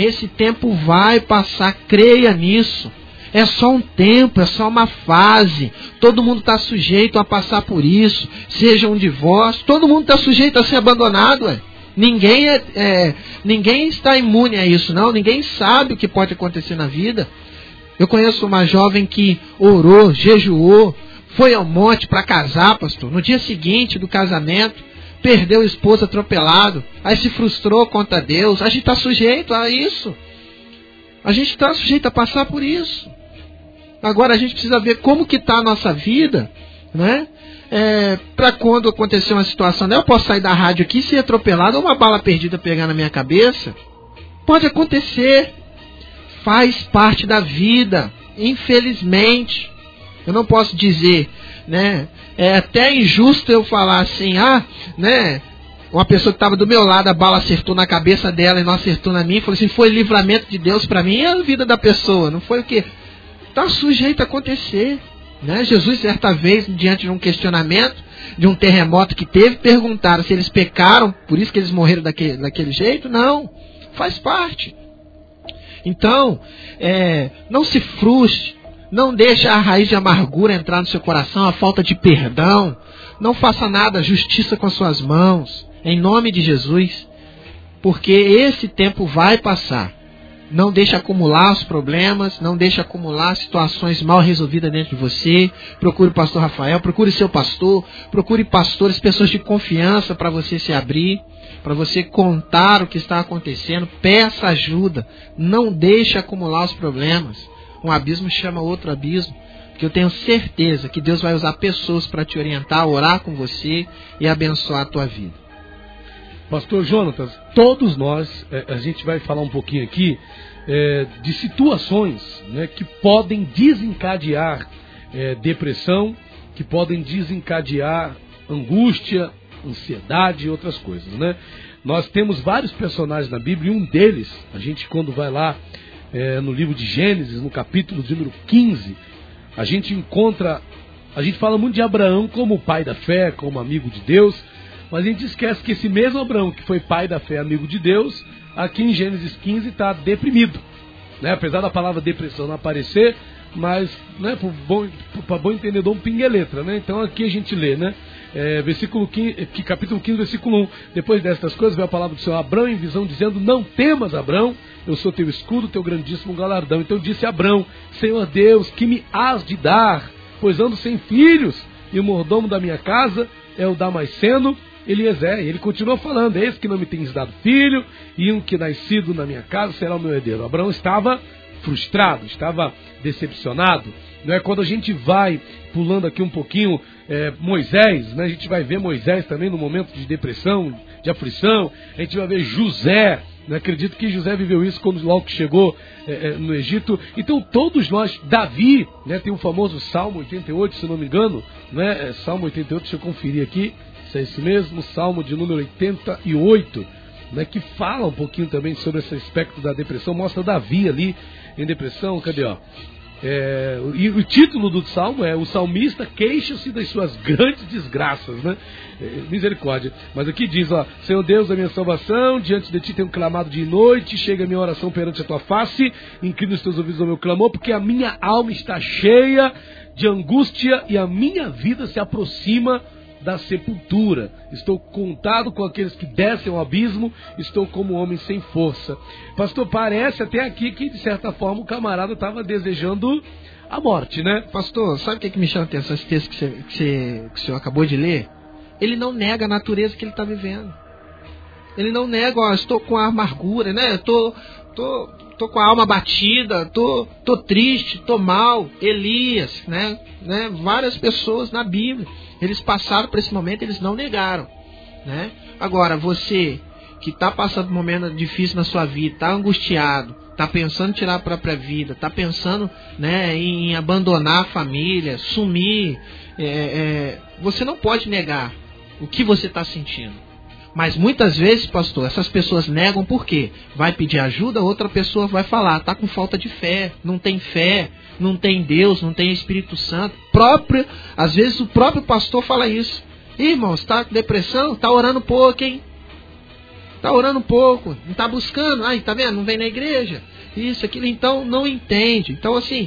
creia nisso. É só um tempo, é só uma fase. Todo mundo está sujeito a passar por isso. Seja um divórcio, todo mundo está sujeito a ser abandonado. Ninguém está imune a isso, não. Ninguém sabe o que pode acontecer na vida. Eu conheço uma jovem que orou, jejuou, foi ao monte para casar, pastor. No dia seguinte do casamento, perdeu o esposo atropelado. Aí se frustrou contra Deus. A gente está sujeito a isso. A gente está sujeito a passar por isso. Agora a gente precisa ver como que está a nossa vida, né? Para quando acontecer uma situação, né? Eu posso sair da rádio aqui e ser atropelado ou uma bala perdida pegar na minha cabeça. Pode acontecer. Faz parte da vida. Infelizmente. Eu não posso dizer, né? É até injusto eu falar assim, né? Uma pessoa que estava do meu lado, a bala acertou na cabeça dela e não acertou na minha. Falou assim, foi livramento de Deus para mim. E a vida da pessoa, não foi o quê? Está sujeito a acontecer, né? Jesus, certa vez, diante de um questionamento, de um terremoto que teve, perguntaram se eles pecaram, por isso que eles morreram daquele jeito. Não, faz parte. Então, não se frustre, não deixe a raiz de amargura entrar no seu coração, a falta de perdão. Não faça nada, justiça com as suas mãos, em nome de Jesus, porque esse tempo vai passar. Não deixe acumular os problemas, não deixe acumular situações mal resolvidas dentro de você. Procure o pastor Rafael, procure seu pastor, procure pastores, pessoas de confiança para você se abrir, para você contar o que está acontecendo. Peça ajuda, não deixe acumular os problemas. Um abismo chama outro abismo, porque eu tenho certeza que Deus vai usar pessoas para te orientar, orar com você e abençoar a tua vida. Pastor Jonatas, todos nós, a gente vai falar um pouquinho aqui de situações, né, que podem desencadear depressão, que podem desencadear angústia, ansiedade e outras coisas, né? Nós temos vários personagens na Bíblia e um deles, a gente quando vai lá no livro de Gênesis, no capítulo de número 15, a gente fala muito de Abraão como pai da fé, como amigo de Deus, mas a gente esquece que esse mesmo Abraão, que foi pai da fé, amigo de Deus, aqui em Gênesis 15 está deprimido, né? Apesar da palavra depressão não aparecer, mas, né, para bom entendedor, um pingue-letra, né? Então aqui a gente lê, né? Capítulo 15, versículo 1. Depois destas coisas veio a palavra do Senhor a Abrão em visão, dizendo, não temas, Abrão, eu sou teu escudo, teu grandíssimo galardão. Então disse Abrão, Senhor Deus, que me has de dar? Pois ando sem filhos, e o mordomo da minha casa é o Damasceno, Eliezer. E ele continua falando, eis que não me tens dado filho, e um que nascido na minha casa será o meu herdeiro. Abraão estava frustrado, estava decepcionado. Não é? Quando a gente vai pulando aqui um pouquinho, Moisés, né? A gente vai ver Moisés também no momento de depressão, de aflição. A gente vai ver José. Não acredito que José viveu isso quando logo que chegou no Egito. Então todos nós, Davi, né, tem o famoso Salmo 88, se não me engano, né? Salmo 88, deixa eu conferir aqui, Isso, é isso mesmo, Salmo de número 88, né, que fala um pouquinho também sobre esse aspecto da depressão, mostra Davi ali em depressão, cadê, ó? E o título do salmo é: o salmista queixa-se das suas grandes desgraças, né? Misericórdia. Mas aqui diz, ó: Senhor Deus, a minha salvação, diante de ti tenho clamado de noite, chega a minha oração perante a tua face, inclina os teus ouvidos ao meu clamor, porque a minha alma está cheia de angústia e a minha vida se aproxima da sepultura. Estou contado com aqueles que descem ao abismo, estou como homem sem força. Pastor, parece até aqui que de certa forma o camarada estava desejando a morte, né? Pastor, sabe o que me chama a atenção esse texto que o senhor acabou de ler? Ele não nega a natureza que ele está vivendo. Ele não nega, ó, estou com a amargura, né? Tô com a alma batida, tô triste, tô mal. Elias, né? Várias pessoas na Bíblia, eles passaram por esse momento, eles não negaram, né? Agora, você que está passando um momento difícil na sua vida, está angustiado, está pensando em tirar a própria vida, está pensando, né, em abandonar a família, sumir, você não pode negar o que você está sentindo. Mas muitas vezes, pastor, essas pessoas negam por quê? Vai pedir ajuda, outra pessoa vai falar, está com falta de fé, não tem Deus, não tem Espírito Santo. Às vezes o próprio pastor fala isso. Irmão, está com depressão? Está orando pouco, hein? Está orando pouco, não está buscando. Aí, tá vendo? Não vem na igreja. Isso, aquilo, então não entende. Então, assim,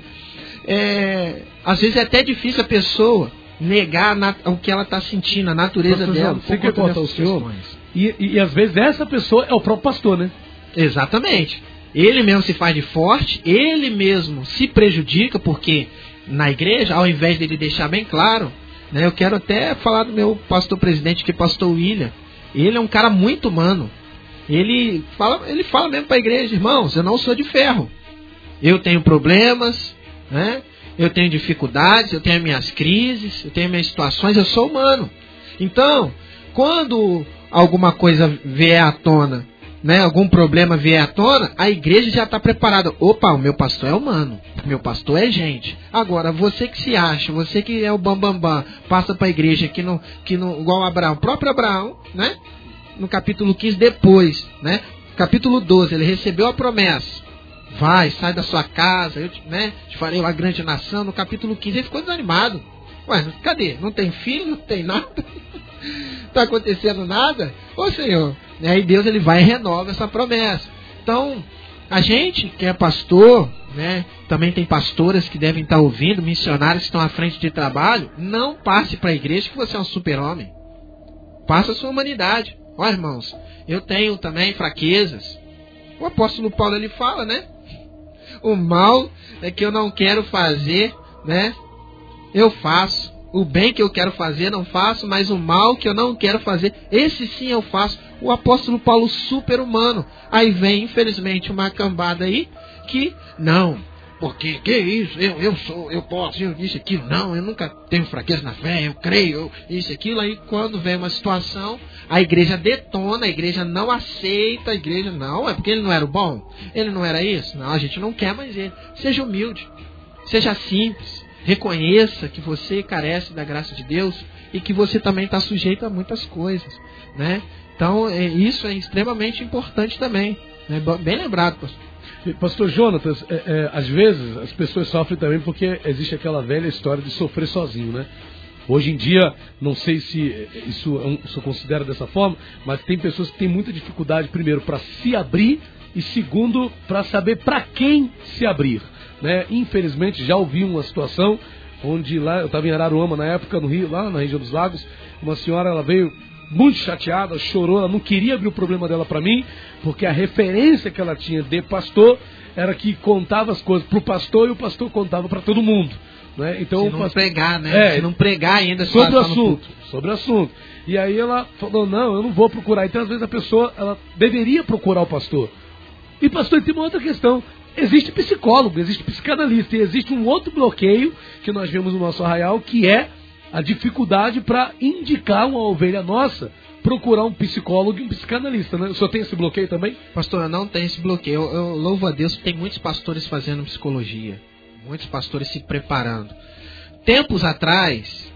às vezes é até difícil a pessoa negar o que ela está sentindo, a natureza dela. Você quer cortar o senhor? E às vezes essa pessoa é o próprio pastor, né? Exatamente. Ele mesmo se faz de forte, ele mesmo se prejudica, porque na igreja, ao invés dele deixar bem claro, né, eu quero até falar do meu pastor presidente, que é pastor William. Ele é um cara muito humano. Ele fala mesmo para a igreja: irmãos, eu não sou de ferro. Eu tenho problemas, né? Eu tenho dificuldades, eu tenho minhas crises, eu tenho minhas situações, eu sou humano. Então, quando alguma coisa vier à tona, né, algum problema vier à tona, a igreja já está preparada. Opa, o meu pastor é humano, o meu pastor é gente. Agora, você que se acha, você que é o bambambam, passa para a igreja que não, igual Abraão, o próprio Abraão, né, no capítulo 15, depois, né, capítulo 12, ele recebeu a promessa. Vai, sai da sua casa, eu te farei uma grande nação. No capítulo 15 ele ficou desanimado. Ué, cadê? Não tem filho, não tem nada? Está acontecendo nada? Ô Senhor, e aí Deus ele vai e renova essa promessa. Então, a gente que é pastor, né, também tem pastoras que devem estar ouvindo, missionários que estão à frente de trabalho, não passe para a igreja que você é um super-homem. Passa a sua humanidade. Ó, irmãos, eu tenho também fraquezas. O apóstolo Paulo ele fala, né? O mal é que eu não quero fazer, né? Eu faço. O bem que eu quero fazer não faço, mas o mal que eu não quero fazer, esse sim eu faço. O apóstolo Paulo super humano. Aí vem, infelizmente, uma cambada aí que não. Porque, que isso? Eu posso, isso, aquilo. Não, eu nunca tenho fraqueza na fé, eu creio, isso, aquilo. Aí quando vem uma situação, a igreja detona, a igreja não aceita, a igreja não, é porque ele não era o bom, ele não era isso. Não, a gente não quer mais ele. Seja humilde, seja simples, reconheça que você carece da graça de Deus e que você também está sujeito a muitas coisas, né? Então, isso é extremamente importante também, né? Bem lembrado, pastor. Pastor Jonatas, às vezes as pessoas sofrem também porque existe aquela velha história de sofrer sozinho, né? Hoje em dia, não sei se isso considera dessa forma, mas tem pessoas que têm muita dificuldade, primeiro, para se abrir e segundo, para saber para quem se abrir, né? Infelizmente, já ouvi uma situação onde lá, eu estava em Araruama na época, no Rio, lá na região dos Lagos, uma senhora, ela veio muito chateada, chorou, ela não queria abrir o problema dela para mim, porque a referência que ela tinha de pastor era que contava as coisas para o pastor e o pastor contava para todo mundo, né? Então, se não pregar, né? Se não pregar ainda sobre o assunto. E aí ela falou: não, eu não vou procurar. Então às vezes a pessoa, ela deveria procurar o pastor. E pastor, tem uma outra questão. Existe psicólogo, existe psicanalista e existe um outro bloqueio que nós vemos no nosso arraial, que é a dificuldade para indicar uma ovelha nossa, procurar um psicólogo e um psicanalista, né? O senhor tem esse bloqueio também? Pastor, eu não tenho esse bloqueio. Eu louvo a Deus que tem muitos pastores fazendo psicologia, muitos pastores se preparando. Tempos atrás,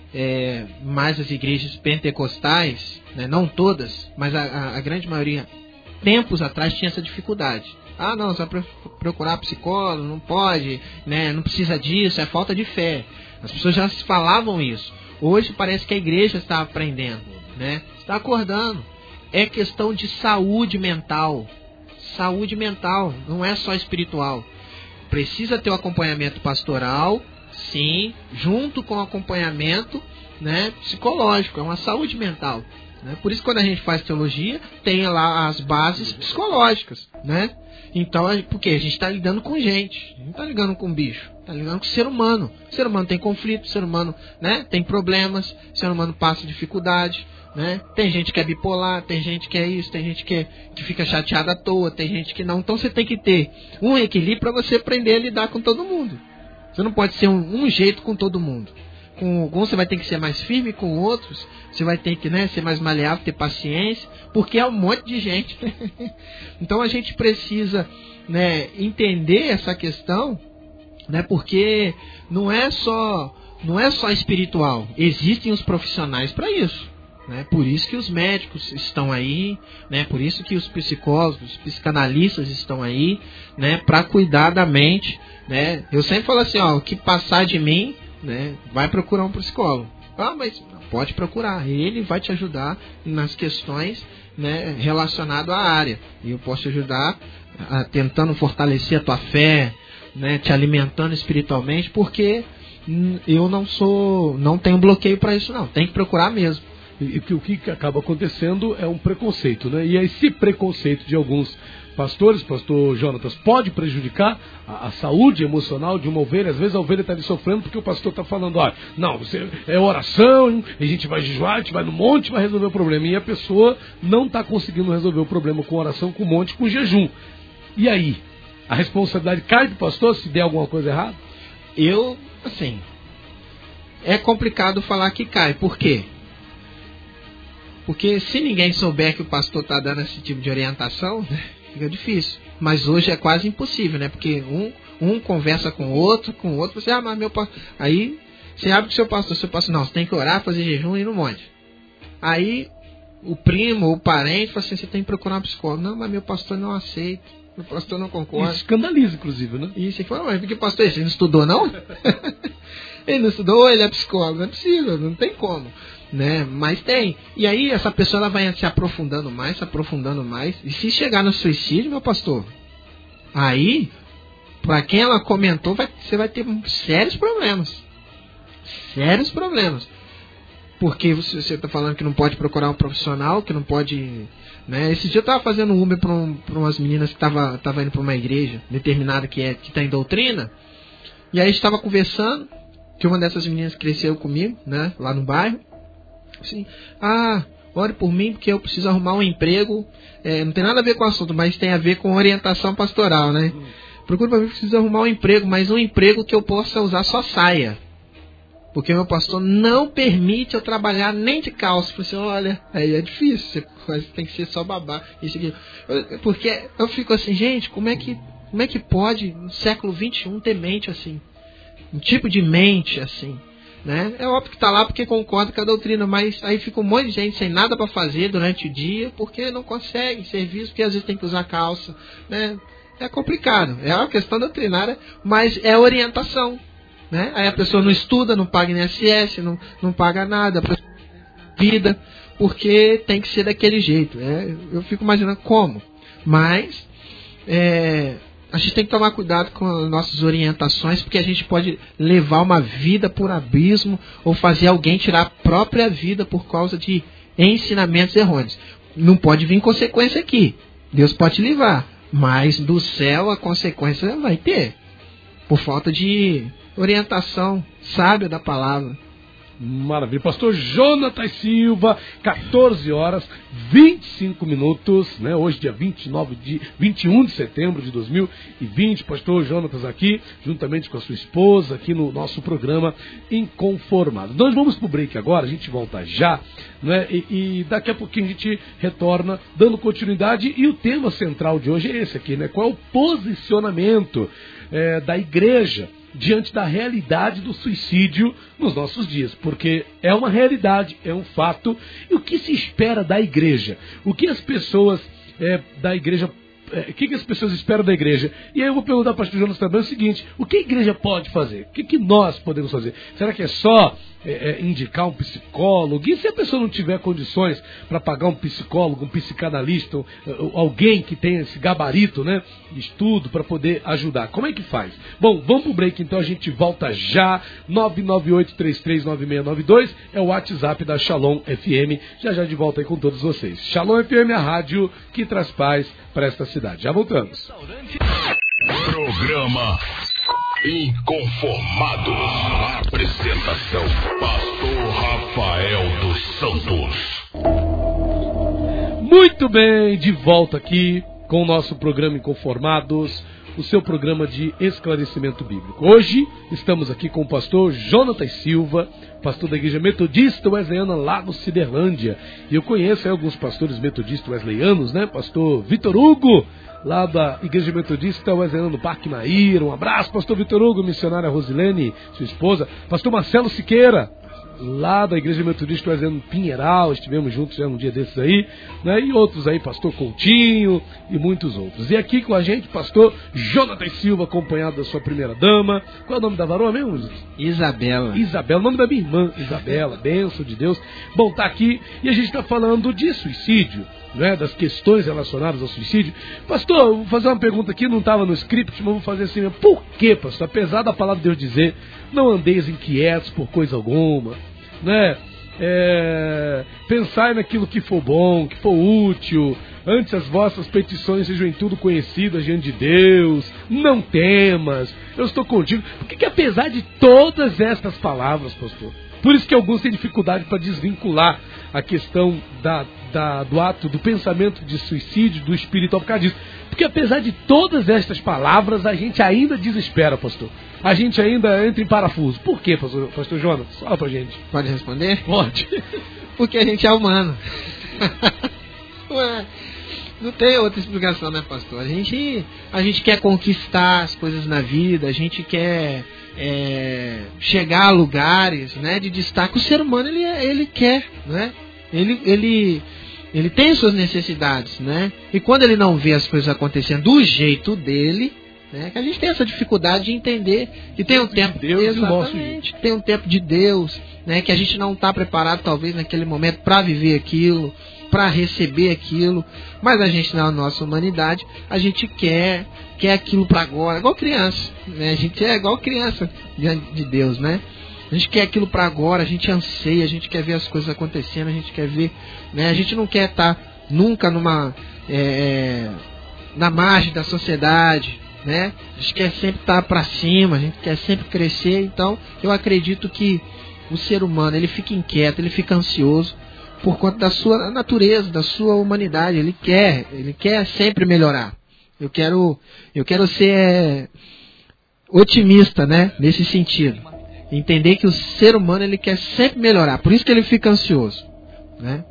mais as igrejas pentecostais, né, não todas, mas a grande maioria, tempos atrás tinha essa dificuldade. Ah, não, você vai procurar psicólogo, não pode, né, não precisa disso, é falta de fé. As pessoas já falavam isso. Hoje parece que a igreja está aprendendo, né, está acordando. É questão de saúde mental. Saúde mental, não é só espiritual. Precisa ter o acompanhamento pastoral, sim, junto com o acompanhamento, né, psicológico, é uma saúde mental. Né? Por isso, quando a gente faz teologia, tem lá as bases psicológicas. Né? Então, porque a gente está lidando com gente, a gente não está lidando com bicho, está lidando com ser humano. O ser humano tem conflito, o ser humano, né, tem problemas, o ser humano passa dificuldade. Né? Tem gente que é bipolar, tem gente que é isso, tem gente que fica chateada à toa, tem gente que não. Então você tem que ter um equilíbrio para você aprender a lidar com todo mundo. Você não pode ser um jeito com todo mundo. Com alguns você vai ter que ser mais firme, com outros você vai ter que, né, ser mais maleável, ter paciência, porque é um monte de gente. Então a gente precisa, né, entender essa questão, né, porque não é só espiritual. Existem os profissionais para isso. Né? Por isso que os médicos estão aí, né? Por isso que os psicólogos, os psicanalistas estão aí, né? Para cuidar da mente. Né? Eu sempre falo assim, ó, o que passar de mim, né, vai procurar um psicólogo. Ah, mas pode procurar, ele vai te ajudar nas questões, né, relacionadas à área. E eu posso te ajudar tentando fortalecer a tua fé, né, te alimentando espiritualmente, porque eu não tenho bloqueio para isso não, tem que procurar mesmo. E o que acaba acontecendo é um preconceito, né? E esse preconceito de alguns pastores, pastor Jonatas, pode prejudicar a saúde emocional de uma ovelha. Às vezes a ovelha está ali sofrendo porque o pastor está falando, não, é oração, a gente vai jejuar, a gente vai no monte, vai resolver o problema. E a pessoa não está conseguindo resolver o problema com oração, com monte, com jejum. E aí? A responsabilidade cai do pastor se der alguma coisa errada? É complicado falar que cai. Por quê? Porque se ninguém souber que o pastor está dando esse tipo de orientação, né, fica difícil. Mas hoje é quase impossível, né? Porque um conversa com o outro, você, mas meu pastor. Aí você abre com o seu pastor, não, você tem que orar, fazer jejum e ir no monte. Aí o primo ou o parente fala assim, você tem que procurar um psicólogo. Não, mas meu pastor não aceita, meu pastor não concorda. Isso escandaliza, inclusive, né? Isso, ele fala, mas porque pastor, ele não estudou, não? Ele não estudou, ele é psicólogo, não é possível, não tem como. Né? Mas tem. E aí essa pessoa ela vai se aprofundando mais. E se chegar no suicídio, meu pastor, aí, para quem ela comentou, você vai ter sérios problemas. Sérios problemas. Porque você está falando que não pode procurar um profissional, que não pode... Né? Esse dia eu estava fazendo Uber para umas meninas que estavam indo para uma igreja determinada que está em doutrina. E aí a gente estava conversando, que uma dessas meninas cresceu comigo, né, lá no bairro. Assim, ore por mim porque eu preciso arrumar um emprego, não tem nada a ver com o assunto, mas tem a ver com orientação pastoral, né? Procura para mim, preciso arrumar um emprego, mas um emprego que eu possa usar só saia, porque meu pastor não permite eu trabalhar nem de calça. Eu falei assim, olha, aí é difícil, você tem que ser só babá, isso aqui. Porque eu fico assim, gente, como é que pode no século XXI ter mente assim, um tipo de mente assim? Né? É óbvio que está lá porque concorda com a doutrina, mas aí fica um monte de gente sem nada para fazer durante o dia porque não consegue serviço, porque às vezes tem que usar calça, né? É complicado, é uma questão doutrinária, mas é orientação, né? Aí a pessoa não estuda, não paga INSS, não paga nada, a pessoa vida, porque tem que ser daquele jeito. Eu fico imaginando como, mas a gente tem que tomar cuidado com as nossas orientações, porque a gente pode levar uma vida por abismo ou fazer alguém tirar a própria vida por causa de ensinamentos errôneos. Não pode vir consequência aqui. Deus pode te livrar, mas do céu a consequência vai ter, por falta de orientação sábia da palavra. Maravilha. Pastor Jonatas Silva, 14 horas, 25 minutos, né? Hoje, dia 21 de setembro de 2020. Pastor Jonatas aqui, juntamente com a sua esposa, aqui no nosso programa Inconformado. Nós vamos pro break agora, a gente volta já, né? E daqui a pouquinho a gente retorna dando continuidade. E o tema central de hoje é esse aqui, né? Qual é o posicionamento da igreja diante da realidade do suicídio nos nossos dias, porque é uma realidade, é um fato. E o que se espera da igreja? O que as pessoas da igreja... O que as pessoas esperam da igreja? E aí eu vou perguntar para o pastor Jonas também o seguinte: o que a igreja pode fazer? O que nós podemos fazer? Será que é só indicar um psicólogo? E se a pessoa não tiver condições para pagar um psicólogo, um psicanalista, alguém que tenha esse gabarito, né, de estudo para poder ajudar? Como é que faz? Bom, vamos pro break então, a gente volta já. 998-339692 é o WhatsApp da Shalom FM. Já de volta aí com todos vocês. Shalom FM, a rádio que traz paz para esta cidade. Já voltamos. Programa Inconformados. Apresentação: Pastor Rafael dos Santos. Muito bem, de volta aqui com o nosso programa Inconformados, o seu programa de esclarecimento bíblico. Hoje estamos aqui com o pastor Jonatas Silva, pastor da Igreja Metodista Wesleyana lá no Ciderlândia. E eu conheço alguns pastores metodistas wesleyanos, né? Pastor Vitor Hugo, lá da Igreja Metodista Wesleyana no Parque Maíra. Um abraço, pastor Vitor Hugo, missionária Rosilene, sua esposa. Pastor Marcelo Siqueira, lá da Igreja Metodista Wesleyana Pinheiral, estivemos juntos já num dia desses aí, né? E outros aí, pastor Coutinho e muitos outros. E aqui com a gente, pastor Jonatas Silva, acompanhado da sua primeira dama. Qual é o nome da varoa mesmo? Isabela. Isabela, o nome da minha irmã, Isabela, bênção de Deus. Bom, tá aqui e a gente está falando de suicídio, né, das questões relacionadas ao suicídio. Pastor, vou fazer uma pergunta aqui, não estava no script, mas vou fazer assim mesmo. Por que, pastor? Apesar da palavra de Deus dizer: não andeis inquietos por coisa alguma, né? Pensai naquilo que for bom, que for útil, antes as vossas petições sejam em tudo conhecidas diante de Deus, não temas, eu estou contigo. Por que apesar de todas estas palavras, pastor, por isso que alguns têm dificuldade para desvincular a questão do ato, do pensamento de suicídio, do espiritual por causa disso? Porque apesar de todas estas palavras, a gente ainda desespera, pastor. A gente ainda entra em parafuso. Por quê, pastor Jonas? Fala pra gente. Pode responder? Pode. Porque a gente é humano. Não tem outra explicação, né, pastor? A gente quer conquistar as coisas na vida, a gente quer chegar a lugares, né, de destaque. O ser humano, ele quer, né? Ele tem suas necessidades, né? E quando ele não vê as coisas acontecendo do jeito dele, né, que a gente tem essa dificuldade de entender que tem um tempo de Deus, exatamente, tem um tempo de Deus, né, que a gente não está preparado talvez naquele momento para viver aquilo, para receber aquilo, mas a gente, na nossa humanidade, a gente quer aquilo para agora, igual criança, né? A gente é igual criança diante de Deus, né? A gente quer aquilo para agora, a gente anseia, a gente quer ver as coisas acontecendo, a gente quer ver, né? A gente não quer estar nunca na margem da sociedade, né? A gente quer sempre estar para cima, a gente quer sempre crescer. Então, eu acredito que o ser humano, ele fica inquieto, ele fica ansioso por conta da sua natureza, da sua humanidade. Ele quer sempre melhorar. Eu quero ser otimista, né? Nesse sentido. Entender que o ser humano, ele quer sempre melhorar. Por isso que ele fica ansioso, né?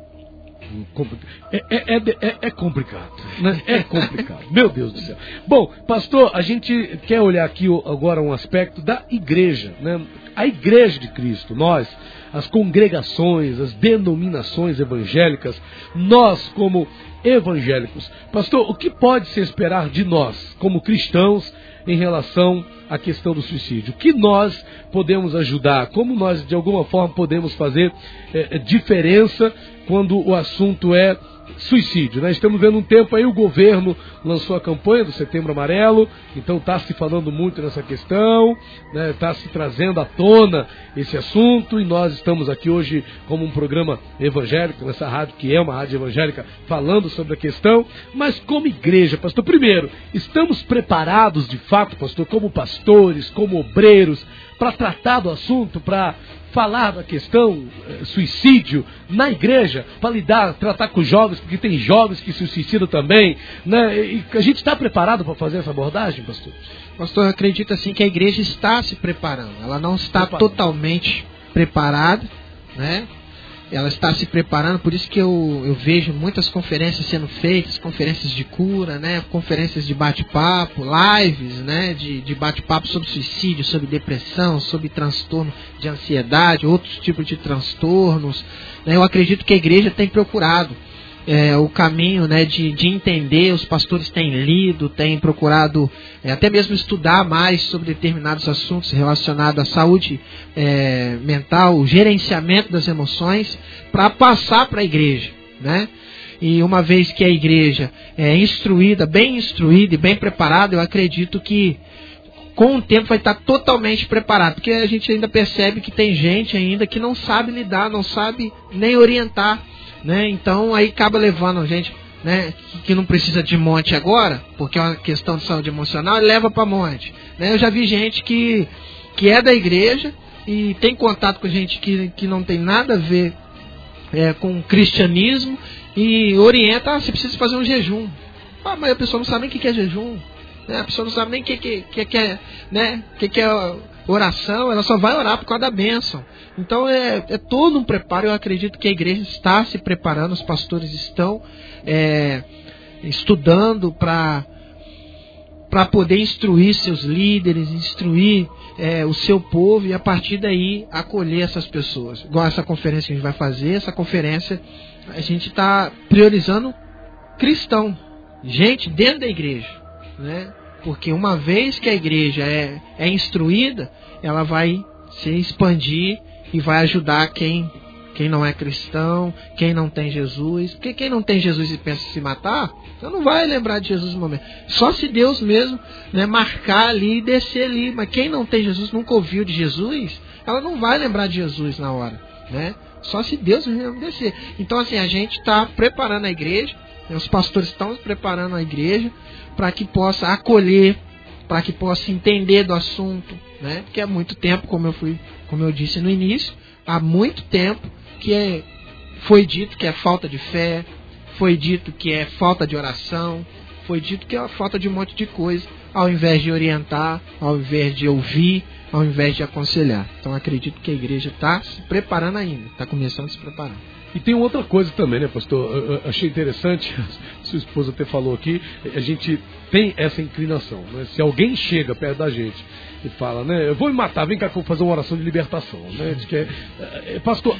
É complicado, né? É complicado. Meu Deus do céu. Bom, pastor, a gente quer olhar aqui agora um aspecto da igreja, né? A igreja de Cristo, nós, as congregações, as denominações evangélicas, nós como evangélicos. Pastor, o que pode se esperar de nós como cristãos em relação à questão do suicídio? O que nós podemos ajudar? Como nós, de alguma forma, podemos fazer diferença quando o assunto é suicídio, né? Estamos vendo um tempo aí, o governo lançou a campanha do Setembro Amarelo, então está se falando muito nessa questão, né? Está se trazendo à tona esse assunto, e nós estamos aqui hoje como um programa evangélico, nessa rádio que é uma rádio evangélica, falando sobre a questão. Mas como igreja, pastor, primeiro, estamos preparados de fato, pastor, como pastores, como obreiros, para tratar do assunto, para falar da questão suicídio na igreja, para tratar com jovens, porque tem jovens que se suicidam também, né? E a gente está preparado para fazer essa abordagem, pastor? Pastor, eu acredito assim que a igreja está se preparando, ela não está totalmente preparada, né? ela está se preparando, por isso que eu vejo muitas conferências sendo feitas, conferências de cura, né, conferências de bate-papo, lives, né, de bate-papo sobre suicídio, sobre depressão, sobre transtorno de ansiedade, outros tipos de transtornos, né. Eu acredito que a igreja tem procurado o caminho, né, de entender, os pastores têm lido, têm procurado até mesmo estudar mais sobre determinados assuntos relacionados à saúde mental, o gerenciamento das emoções, para passar para a igreja, né? E uma vez que a igreja é instruída, bem instruída e bem preparada, eu acredito que com o tempo vai estar totalmente preparado, porque a gente ainda percebe que tem gente ainda que não sabe lidar, não sabe nem orientar, né? Então aí acaba levando a gente, né, que não precisa de monte agora, porque é uma questão de saúde emocional, e leva para monte, né? Eu já vi gente que é da igreja e tem contato com gente que não tem nada a ver com o cristianismo e orienta, você precisa fazer um jejum. Mas a pessoa não sabe nem o que é jejum, né? A pessoa não sabe nem o que é, né, que é oração, ela só vai orar por causa da bênção. Então é todo um preparo. Eu acredito que a igreja está se preparando, os pastores estão estudando para poder instruir seus líderes, instruir o seu povo e a partir daí acolher essas pessoas. Igual essa conferência que a gente vai fazer, essa conferência a gente está priorizando cristão, gente dentro da igreja, né? Porque uma vez que a igreja é instruída, ela vai se expandir e vai ajudar quem não é cristão, quem não tem Jesus. Porque quem não tem Jesus e pensa em se matar, você não vai lembrar de Jesus no momento. Só se Deus mesmo, né, marcar ali e descer ali. Mas quem não tem Jesus, nunca ouviu de Jesus, ela não vai lembrar de Jesus na hora, né? Só se Deus mesmo descer. Então assim, a gente está preparando a igreja, os pastores estão preparando a igreja para que possa acolher, para que possa entender do assunto, né? Porque há muito tempo, como eu disse no início, há muito tempo que foi dito que é falta de fé, foi dito que é falta de oração, foi dito que é falta de um monte de coisa, ao invés de orientar, ao invés de ouvir, ao invés de aconselhar. Então acredito que a igreja está se preparando ainda, está começando a se preparar. E tem outra coisa também, né, pastor? Eu achei interessante, sua esposa até falou aqui, a gente tem essa inclinação, né? Se alguém chega perto da gente e fala, né, eu vou me matar, vem cá que eu vou fazer uma oração de libertação, né? Pastor,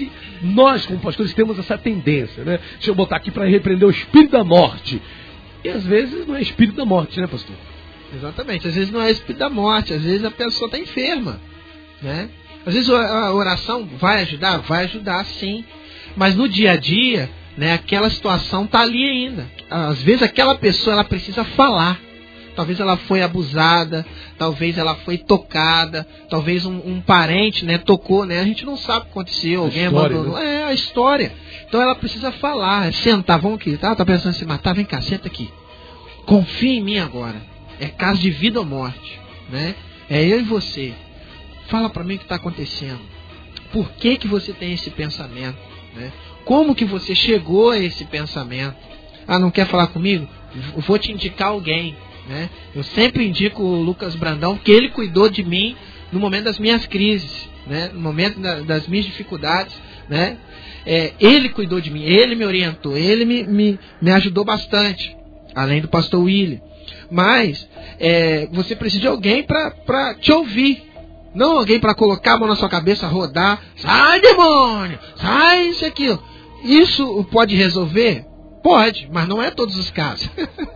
nós como pastores temos essa tendência, né? Deixa eu botar aqui para repreender o espírito da morte. E às vezes não é espírito da morte, né, pastor? Exatamente, às vezes não é espírito da morte, às vezes a pessoa está enferma, né? Às vezes a oração vai ajudar sim. Mas no dia a dia, né, aquela situação está ali ainda. Às vezes aquela pessoa ela precisa falar. Talvez ela foi abusada, talvez ela foi tocada, talvez um parente, né, tocou, né? A gente não sabe o que aconteceu, alguém abandonou. Né? É a história. Então ela precisa falar, sentar, vamos aqui, tá pensando em se matar, vem cá, senta aqui. Confia em mim agora. É caso de vida ou morte, né? É eu e você. Fala para mim o que está acontecendo. Por que você tem esse pensamento? Né? Como que você chegou a esse pensamento? Não quer falar comigo? Eu vou te indicar alguém, né? Eu sempre indico o Lucas Brandão, porque ele cuidou de mim no momento das minhas crises, né? No momento das minhas dificuldades, né? Ele cuidou de mim, ele me orientou, ele me ajudou bastante, além do pastor William. Mas você precisa de alguém para te ouvir. Não alguém para colocar a mão na sua cabeça, rodar, sai demônio, sai isso e aquilo. Isso pode resolver? Pode, mas não é todos os casos.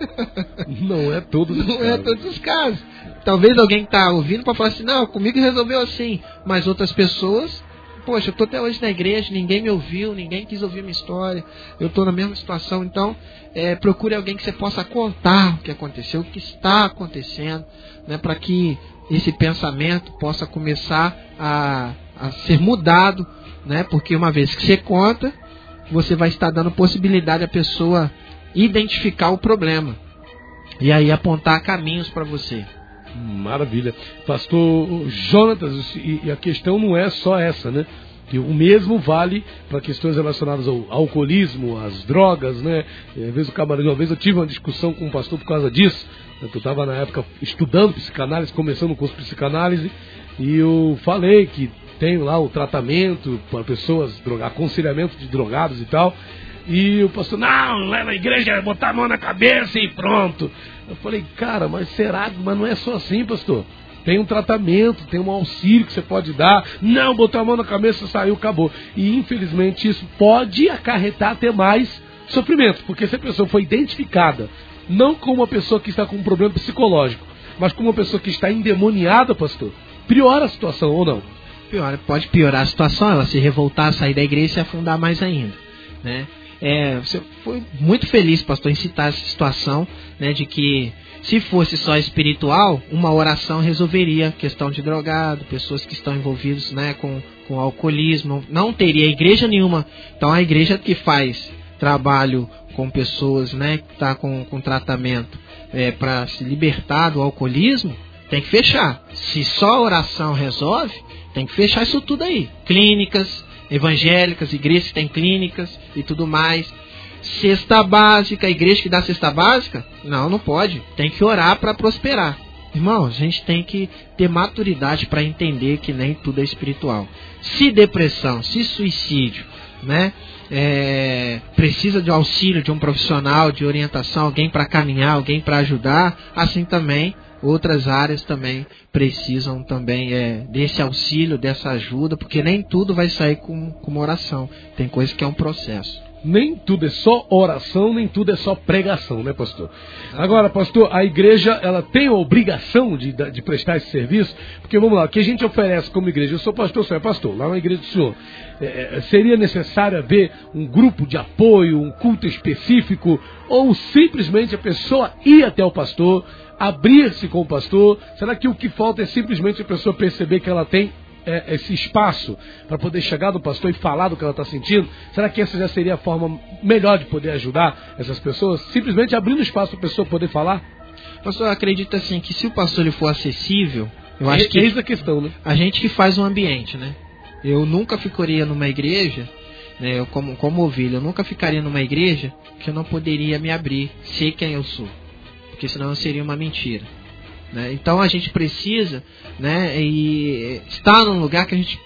Não é todos os casos. Não é todos os casos. Talvez alguém está ouvindo para falar assim, não, comigo resolveu assim. Mas outras pessoas, poxa, eu estou até hoje na igreja, ninguém me ouviu, ninguém quis ouvir minha história, eu estou na mesma situação. Então, procure alguém que você possa contar o que aconteceu, o que está acontecendo, né, para que esse pensamento possa começar a ser mudado, né? Porque uma vez que você conta, você vai estar dando possibilidade à pessoa identificar o problema e aí apontar caminhos para você. Maravilha. Pastor Jonatas, e a questão não é só essa, né? Que o mesmo vale para questões relacionadas ao alcoolismo, às drogas, né? Às vezes uma vez eu tive uma discussão com um pastor por causa disso. Eu estava na época estudando psicanálise, começando o curso de psicanálise, e eu falei que tenho lá o tratamento para pessoas, aconselhamento de drogados e tal. E o pastor, não, vai na igreja, botar a mão na cabeça e pronto. Eu falei, cara, mas será? Mas não é só assim, pastor. Tem um tratamento, tem um auxílio que você pode dar. Não, botar a mão na cabeça, saiu, acabou. E infelizmente isso pode acarretar até mais sofrimento. Porque se a pessoa foi identificada, não como uma pessoa que está com um problema psicológico, mas como uma pessoa que está endemoniada, pastor, piora a situação ou não? Pode piorar a situação, ela se revoltar, sair da igreja e se afundar mais ainda, né? Você foi muito feliz, pastor, em citar essa situação, né, de que se fosse só espiritual, uma oração resolveria a questão de drogado, pessoas que estão envolvidas, né, com alcoolismo. Não teria igreja nenhuma. Então a igreja que faz trabalho com pessoas, né, que está com tratamento para se libertar do alcoolismo, tem que fechar. Se só a oração resolve, tem que fechar isso tudo aí. Clínicas evangélicas, igrejas que têm clínicas e tudo mais. Cesta básica, igreja que dá cesta básica? Não pode. Tem que orar para prosperar. Irmão, a gente tem que ter maturidade para entender que nem tudo é espiritual. Se depressão, se suicídio, né, precisa de auxílio de um profissional, de orientação, alguém para caminhar, alguém para ajudar, assim também outras áreas também precisam também desse auxílio, dessa ajuda, porque nem tudo vai sair com uma oração. Tem coisa que é um processo. Nem tudo é só oração, nem tudo é só pregação, né, pastor? Agora, pastor, a igreja, ela tem a obrigação de prestar esse serviço? Porque, vamos lá, o que a gente oferece como igreja? Eu sou pastor, o senhor é pastor, lá na igreja do senhor. Seria necessário haver um grupo de apoio, um culto específico, ou simplesmente a pessoa ir até o pastor, abrir-se com o pastor? Será que o que falta é simplesmente a pessoa perceber que ela tem esse espaço para poder chegar no pastor e falar do que ela está sentindo? Será que essa já seria a forma melhor de poder ajudar essas pessoas? Simplesmente abrindo espaço para a pessoa poder falar? Pastor, eu acredito assim que se o pastor ele for acessível, eu acho que eis a questão, né? A gente que faz um ambiente, né? Eu nunca ficaria numa igreja, né? Eu como ovelha, eu nunca ficaria numa igreja que eu não poderia me abrir, ser quem eu sou, porque senão seria uma mentira. Né? Então a gente precisa, né, e estar num lugar que a gente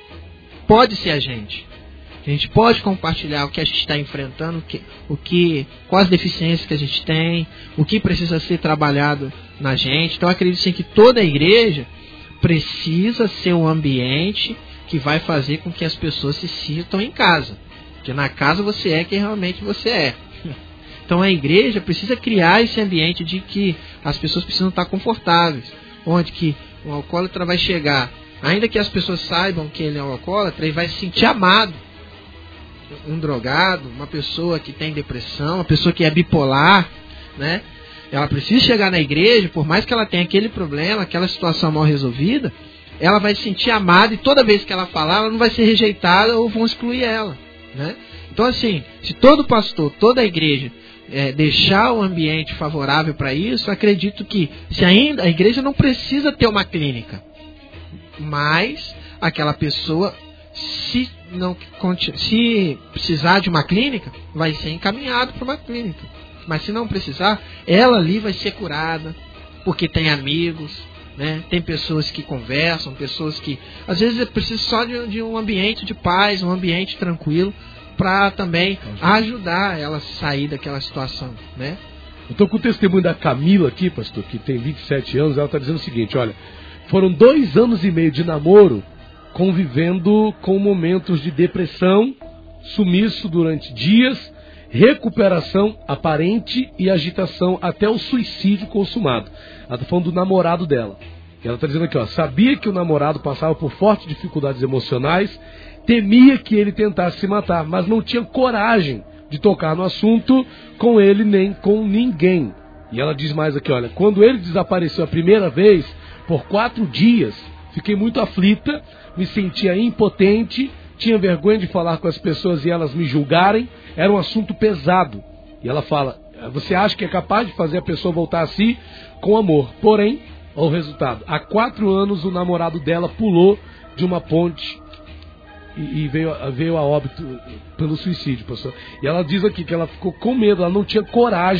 pode ser a gente pode compartilhar o que a gente está enfrentando, quais as deficiências que a gente tem, o que precisa ser trabalhado na gente. Então eu acredito sim que toda a igreja precisa ser um ambiente que vai fazer com que as pessoas se sintam em casa, porque na casa você é quem realmente você é. Então a igreja precisa criar esse ambiente de que as pessoas precisam estar confortáveis, onde que o alcoólatra vai chegar, ainda que as pessoas saibam que ele é um alcoólatra, ele vai se sentir amado. Um drogado, uma pessoa que tem depressão, uma pessoa que é bipolar, né? Ela precisa chegar na igreja, por mais que ela tenha aquele problema, aquela situação mal resolvida, ela vai se sentir amada e toda vez que ela falar, ela não vai ser rejeitada ou vão excluir ela, né? Então assim, se todo pastor, toda a igreja deixar o ambiente favorável para isso, acredito que se ainda a igreja não precisa ter uma clínica, mas aquela pessoa, se precisar de uma clínica, vai ser encaminhado para uma clínica. Mas se não precisar, ela ali vai ser curada, porque tem amigos, né? Tem pessoas que conversam, pessoas que às vezes precisa só de um ambiente de paz, um ambiente tranquilo, para também ajudar ela a sair daquela situação, né? Eu estou com o testemunho da Camila aqui, pastor, que tem 27 anos. Ela está dizendo o seguinte: olha, foram 2 anos e meio de namoro convivendo com momentos de depressão, sumiço durante dias, recuperação aparente e agitação até o suicídio consumado. Ela está falando do namorado dela. E ela está dizendo aqui, ó, sabia que o namorado passava por fortes dificuldades emocionais, temia que ele tentasse se matar, mas não tinha coragem de tocar no assunto com ele nem com ninguém. E ela diz mais aqui, olha, quando ele desapareceu a primeira vez, por 4 dias, fiquei muito aflita, me sentia impotente, tinha vergonha de falar com as pessoas e elas me julgarem, era um assunto pesado. E ela fala, você acha que é capaz de fazer a pessoa voltar a si com amor? Porém, olha o resultado, há 4 anos o namorado dela pulou de uma ponte e veio a óbito pelo suicídio, pastor. E ela diz aqui que ela ficou com medo, ela não tinha coragem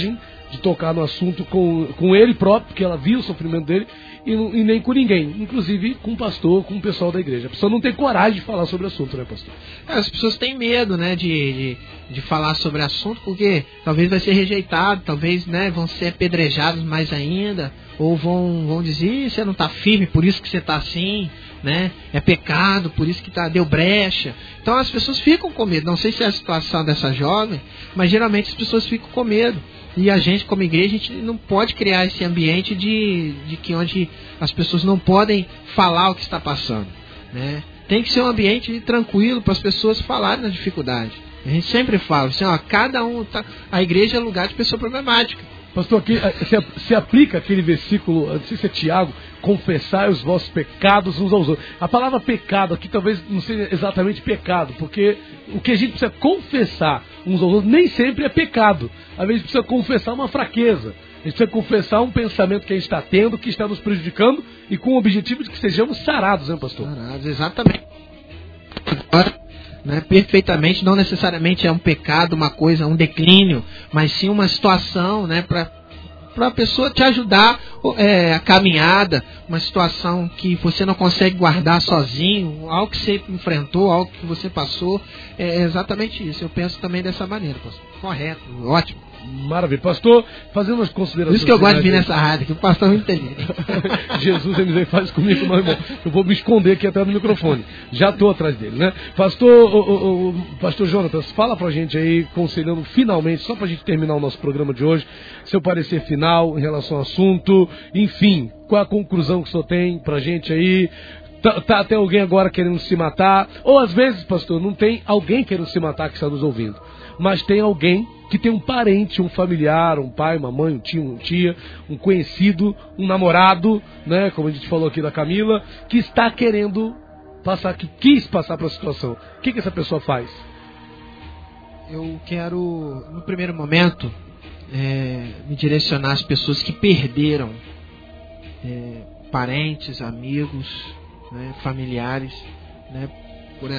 de tocar no assunto com ele próprio, porque ela viu o sofrimento dele, e nem com ninguém, inclusive com o pastor, com o pessoal da igreja. A pessoa não tem coragem de falar sobre o assunto, né, pastor? As pessoas têm medo, né, de falar sobre o assunto, porque talvez vai ser rejeitado, talvez, né, vão ser apedrejados mais ainda, ou vão dizer, você não está firme, por isso que você está assim, né, é pecado, por isso que deu brecha. Então as pessoas ficam com medo. Não sei se é a situação dessa jovem, mas geralmente as pessoas ficam com medo. E a gente, como igreja, a gente não pode criar esse ambiente de que onde as pessoas não podem falar o que está passando, né? Tem que ser um ambiente tranquilo para as pessoas falarem na dificuldade. A gente sempre fala assim, cada um tá. A igreja é lugar de pessoa problemática. Pastor, aqui se aplica aquele versículo, não sei se é Tiago, confessai os vossos pecados uns aos outros. A palavra pecado aqui talvez não seja exatamente pecado, porque o que a gente precisa confessar uns aos outros nem sempre é pecado. Às vezes precisa confessar uma fraqueza. A gente precisa confessar um pensamento que a gente está tendo, que está nos prejudicando, e com o objetivo de que sejamos sarados, né, pastor? Sarados, exatamente. Né, perfeitamente, não necessariamente é um pecado, uma coisa, um declínio, mas sim uma situação, né, para a pessoa te ajudar a caminhada, uma situação que você não consegue guardar sozinho, algo que você enfrentou, algo que você passou. É exatamente isso. Eu penso também dessa maneira, pastor. Correto, ótimo. Maravilha. Pastor, fazendo as considerações... Por isso que eu gosto de vir nessa rádio, que o pastor é muito inteligente. Jesus, ele faz comigo, meu irmão. Eu vou me esconder aqui atrás do microfone. Já estou atrás dele, né? Pastor Jonatas, fala pra gente aí, conselhando finalmente, só pra gente terminar o nosso programa de hoje, seu parecer final em relação ao assunto, enfim, qual a conclusão que o senhor tem pra gente aí? Tá até alguém agora querendo se matar, ou às vezes, pastor, não tem alguém querendo se matar que está nos ouvindo, mas tem alguém que tem um parente, um familiar, um pai, uma mãe, um tio, uma tia, um conhecido, um namorado, né, como a gente falou aqui da Camila, que está querendo passar, que quis passar para a situação. O que essa pessoa faz? Eu quero, no primeiro momento, me direcionar às pessoas que perderam parentes, amigos, né, familiares, né, por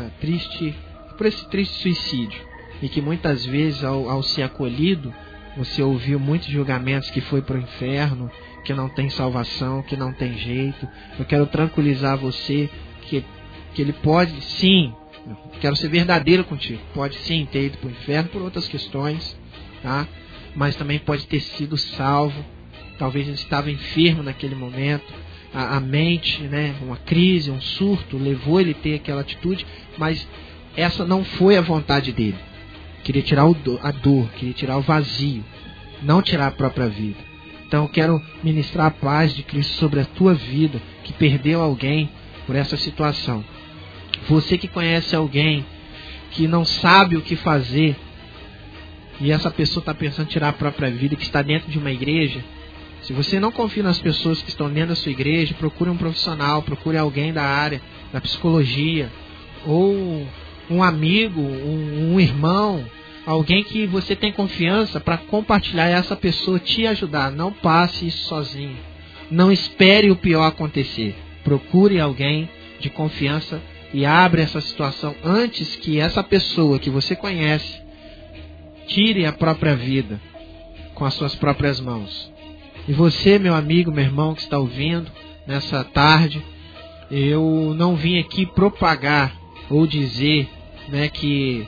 esse triste suicídio. E que muitas vezes, ao ser acolhido, você ouviu muitos julgamentos que foi para o inferno, que não tem salvação, que não tem jeito. Eu quero tranquilizar você que ele pode sim, quero ser verdadeiro contigo, pode sim ter ido para o inferno por outras questões, tá? Mas também pode ter sido salvo. Talvez ele estava enfermo naquele momento, a mente, né, uma crise, um surto, levou ele a ter aquela atitude, mas essa não foi a vontade dele. Queria tirar a dor, queria tirar o vazio, não tirar a própria vida. Então eu quero ministrar a paz de Cristo sobre a tua vida, que perdeu alguém por essa situação. Você que conhece alguém que não sabe o que fazer, e essa pessoa está pensando em tirar a própria vida, que está dentro de uma igreja, se você não confia nas pessoas que estão dentro da sua igreja, procure um profissional, procure alguém da área da psicologia, ou um amigo, um irmão, alguém que você tem confiança para compartilhar, essa pessoa te ajudar. Não passe isso sozinho. Não espere o pior acontecer. Procure alguém de confiança e abre essa situação antes que essa pessoa que você conhece tire a própria vida com as suas próprias mãos. E você, meu amigo, meu irmão que está ouvindo nessa tarde, eu não vim aqui propagar ou dizer, né, que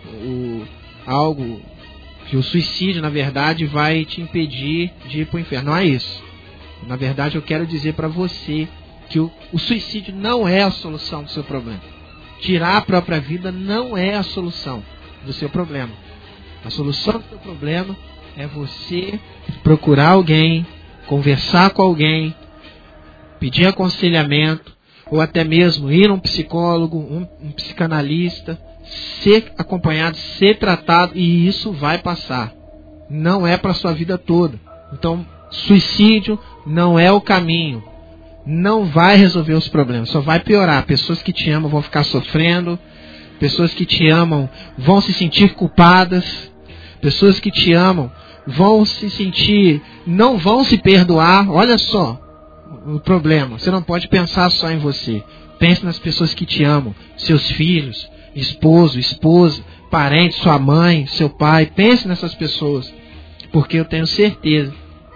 o suicídio, na verdade, vai te impedir de ir para o inferno. Não é isso. Na verdade, eu quero dizer para você que o suicídio não é a solução do seu problema. Tirar a própria vida não é a solução do seu problema. A solução do seu problema é você procurar alguém, conversar com alguém, pedir aconselhamento, ou até mesmo ir a um psicólogo, um psicanalista, ser acompanhado, ser tratado, e isso vai passar. Não é para a sua vida toda. Então, suicídio não é o caminho. Não vai resolver os problemas, só vai piorar. Pessoas que te amam vão ficar sofrendo, pessoas que te amam vão se sentir culpadas, pessoas que te amam vão se sentir, não vão se perdoar. Olha só o problema. Você não pode pensar só em você. Pense nas pessoas que te amam, seus filhos, esposo, esposa, parentes, sua mãe, seu pai. Pense nessas pessoas. porque eu tenho certeza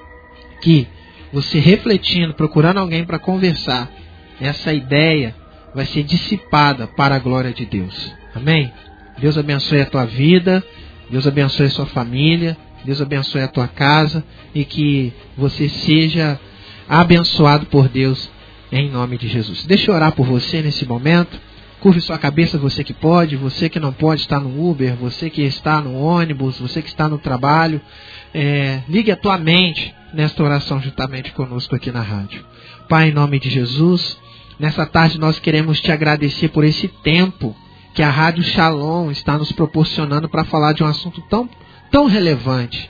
que você refletindo, procurando alguém para conversar, essa ideia vai ser dissipada para a glória de Deus. Amém? Deus abençoe a tua vida, Deus abençoe a sua família, Deus abençoe a tua casa e que você seja abençoado por Deus em nome de Jesus. Deixa eu orar por você nesse momento. Curve sua cabeça, você que pode, você que não pode, está no Uber, você que está no ônibus, você que está no trabalho. Ligue a tua mente nesta oração juntamente conosco aqui na rádio. Pai, em nome de Jesus, nessa tarde nós queremos te agradecer por esse tempo que a Rádio Shalom está nos proporcionando para falar de um assunto tão relevante,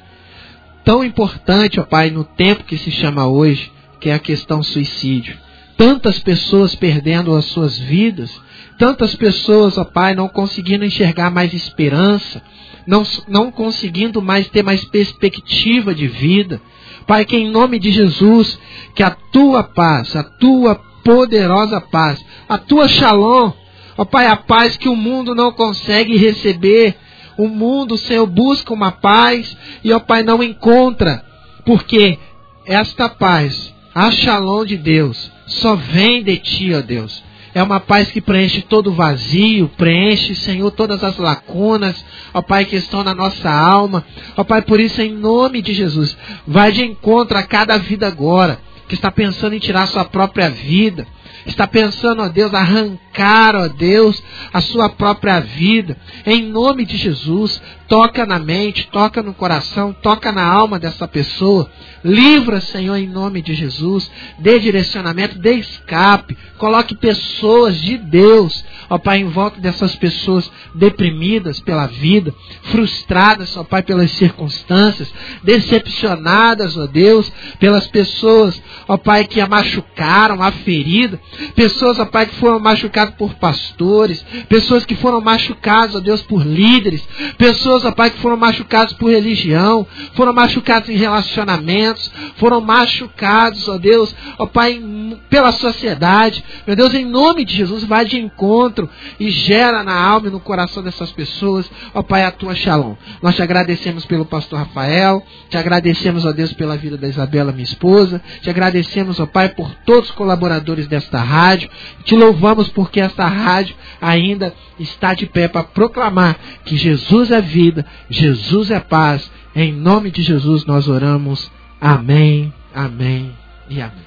tão importante, ó Pai, no tempo que se chama hoje, que é a questão suicídio. Tantas pessoas perdendo as suas vidas, tantas pessoas, ó Pai, não conseguindo enxergar mais esperança, não conseguindo mais ter mais perspectiva de vida. Pai, que em nome de Jesus, que a tua paz, a tua poderosa paz, a tua Shalom, ó Pai, a paz que o mundo não consegue receber. O mundo, Senhor, busca uma paz e, ó Pai, não encontra, porque esta paz, a Shalom de Deus, só vem de Ti, ó Deus. É uma paz que preenche todo o vazio, preenche, Senhor, todas as lacunas, ó Pai, que estão na nossa alma. Ó Pai, por isso, em nome de Jesus, vai de encontro a cada vida agora, que está pensando em tirar sua própria vida, está pensando, ó Deus, arrancar, ó Deus, a sua própria vida. Em nome de Jesus, toca na mente, toca no coração, toca na alma dessa pessoa. Livra, Senhor, em nome de Jesus. Dê direcionamento, dê escape. Coloque pessoas de Deus, ó Pai, em volta dessas pessoas deprimidas pela vida, frustradas, ó Pai, pelas circunstâncias, decepcionadas, ó Deus, pelas pessoas, ó Pai, que a machucaram, a ferida. Pessoas, ó Pai, que foram machucadas por pastores, pessoas que foram machucadas, ó Deus, por líderes, pessoas, ó Pai, que foram machucadas por religião, foram machucadas em relacionamentos, foram machucados, ó Deus, ó Pai, pela sociedade. Meu Deus, em nome de Jesus, vai de encontro e gera na alma e no coração dessas pessoas, ó Pai, a tua Shalom. Nós te agradecemos pelo pastor Rafael, te agradecemos, ó Deus, pela vida da Isabela, minha esposa, te agradecemos, ó Pai, por todos os colaboradores desta rádio, te louvamos porque esta rádio ainda está de pé para proclamar que Jesus é vida, Jesus é paz. Em nome de Jesus nós oramos. Amém, amém e amém.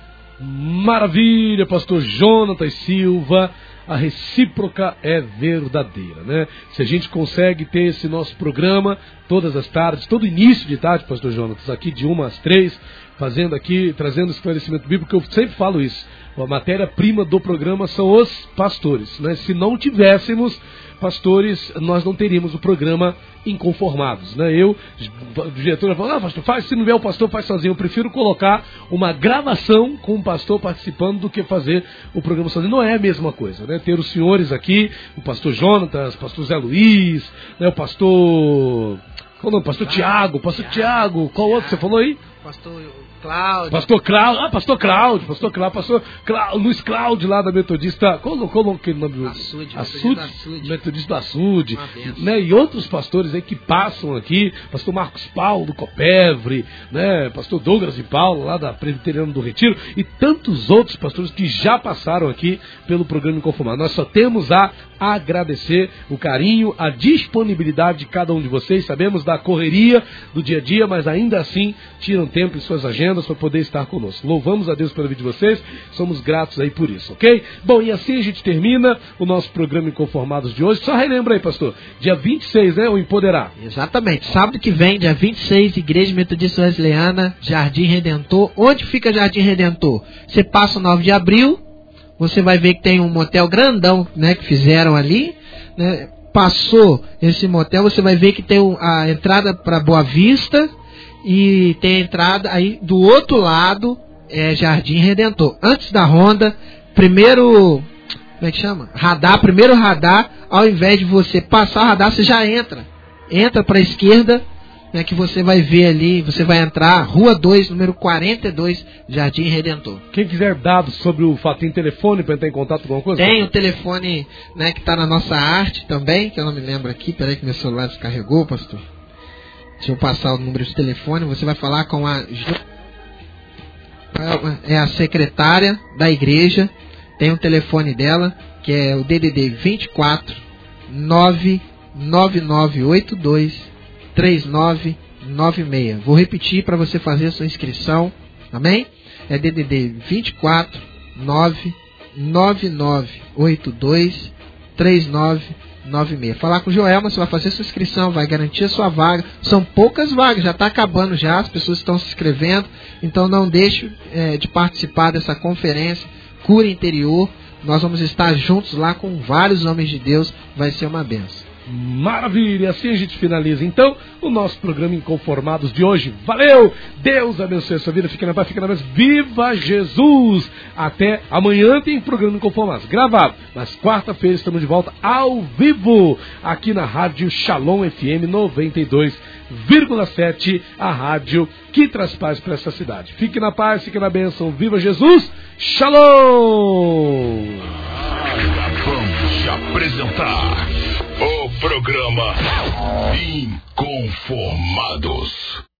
Maravilha, pastor Jonatas Silva. A recíproca é verdadeira, né? Se a gente consegue ter esse nosso programa todas as tardes, todo início de tarde, pastor Jonatas, aqui de 1 às 3, fazendo aqui, trazendo esclarecimento bíblico, eu sempre falo isso. A matéria-prima do programa são os pastores, né? Se não tivéssemos pastores, nós não teríamos o programa Inconformados, né? O diretor falou, pastor, faz, se não vier o pastor, faz sozinho. Eu prefiro colocar uma gravação com o pastor participando do que fazer o programa sozinho. Não é a mesma coisa, né? Ter os senhores aqui, o pastor Jonatas, o pastor Zé Luiz, né? O pastor... Qual o nome? Pastor Tiago, qual outro você falou aí? Pastor Cláudio. Pastor Cláudio, pastor Luiz Cláudio lá da Metodista, qual aquele nome? Açude, Metodista do Açude, né? E outros pastores aí que passam aqui, pastor Marcos Paulo do Copevre, né? Pastor Douglas de Paulo lá da Presbiteriana do Retiro e tantos outros pastores que já passaram aqui pelo programa Inconformado. Nós só temos a agradecer o carinho, a disponibilidade de cada um de vocês. Sabemos da correria do dia a dia, mas ainda assim tiram tempo em suas agendas para poder estar conosco. Louvamos a Deus pela vida de vocês, somos gratos aí por isso, ok? Bom, e assim a gente termina o nosso programa Inconformados de hoje. Só relembra aí, pastor, dia 26, né, o Empoderar. Exatamente, sábado que vem, dia 26, Igreja Metodista Wesleyana, Jardim Redentor. Onde fica Jardim Redentor? Você passa o 9 de abril, você vai ver que tem um motel grandão, né, que fizeram ali, né? Passou esse motel, você vai ver que tem a entrada para Boa Vista e tem a entrada aí do outro lado, Jardim Redentor. Antes da Honda, primeiro radar, ao invés de você passar o radar, você já entra para a esquerda, né, que você vai ver ali, você vai entrar, Rua 2, número 42, Jardim Redentor. Quem quiser dados sobre o fato, tem telefone para entrar em contato com alguma coisa? Tem o telefone, né, que está na nossa arte também, que eu não me lembro aqui, peraí que meu celular descarregou, pastor. Deixa eu passar o número de telefone. Você vai falar com a é a secretária da igreja. Tem um telefone dela, que é o DDD 24 99982 3996. Vou repetir para você fazer a sua inscrição. Amém? É DDD 24 99982 3996. Falar com o Joelma, você vai fazer sua inscrição, vai garantir a sua vaga. São poucas vagas, já está acabando já, as pessoas estão se inscrevendo. Então não deixe de participar dessa conferência Cura Interior. Nós vamos estar juntos lá com vários homens de Deus, vai ser uma bênção. Maravilha, assim a gente finaliza então o nosso programa Inconformados de hoje. Valeu, Deus abençoe a sua vida, fica na paz, viva Jesus. Até amanhã tem programa Inconformados gravado, mas quarta-feira estamos de volta ao vivo aqui na Rádio Shalom FM 92,7, a rádio que traz paz para essa cidade. Fique na paz, fique na bênção, viva Jesus, Shalom. Acabamos de apresentar o programa Inconformados.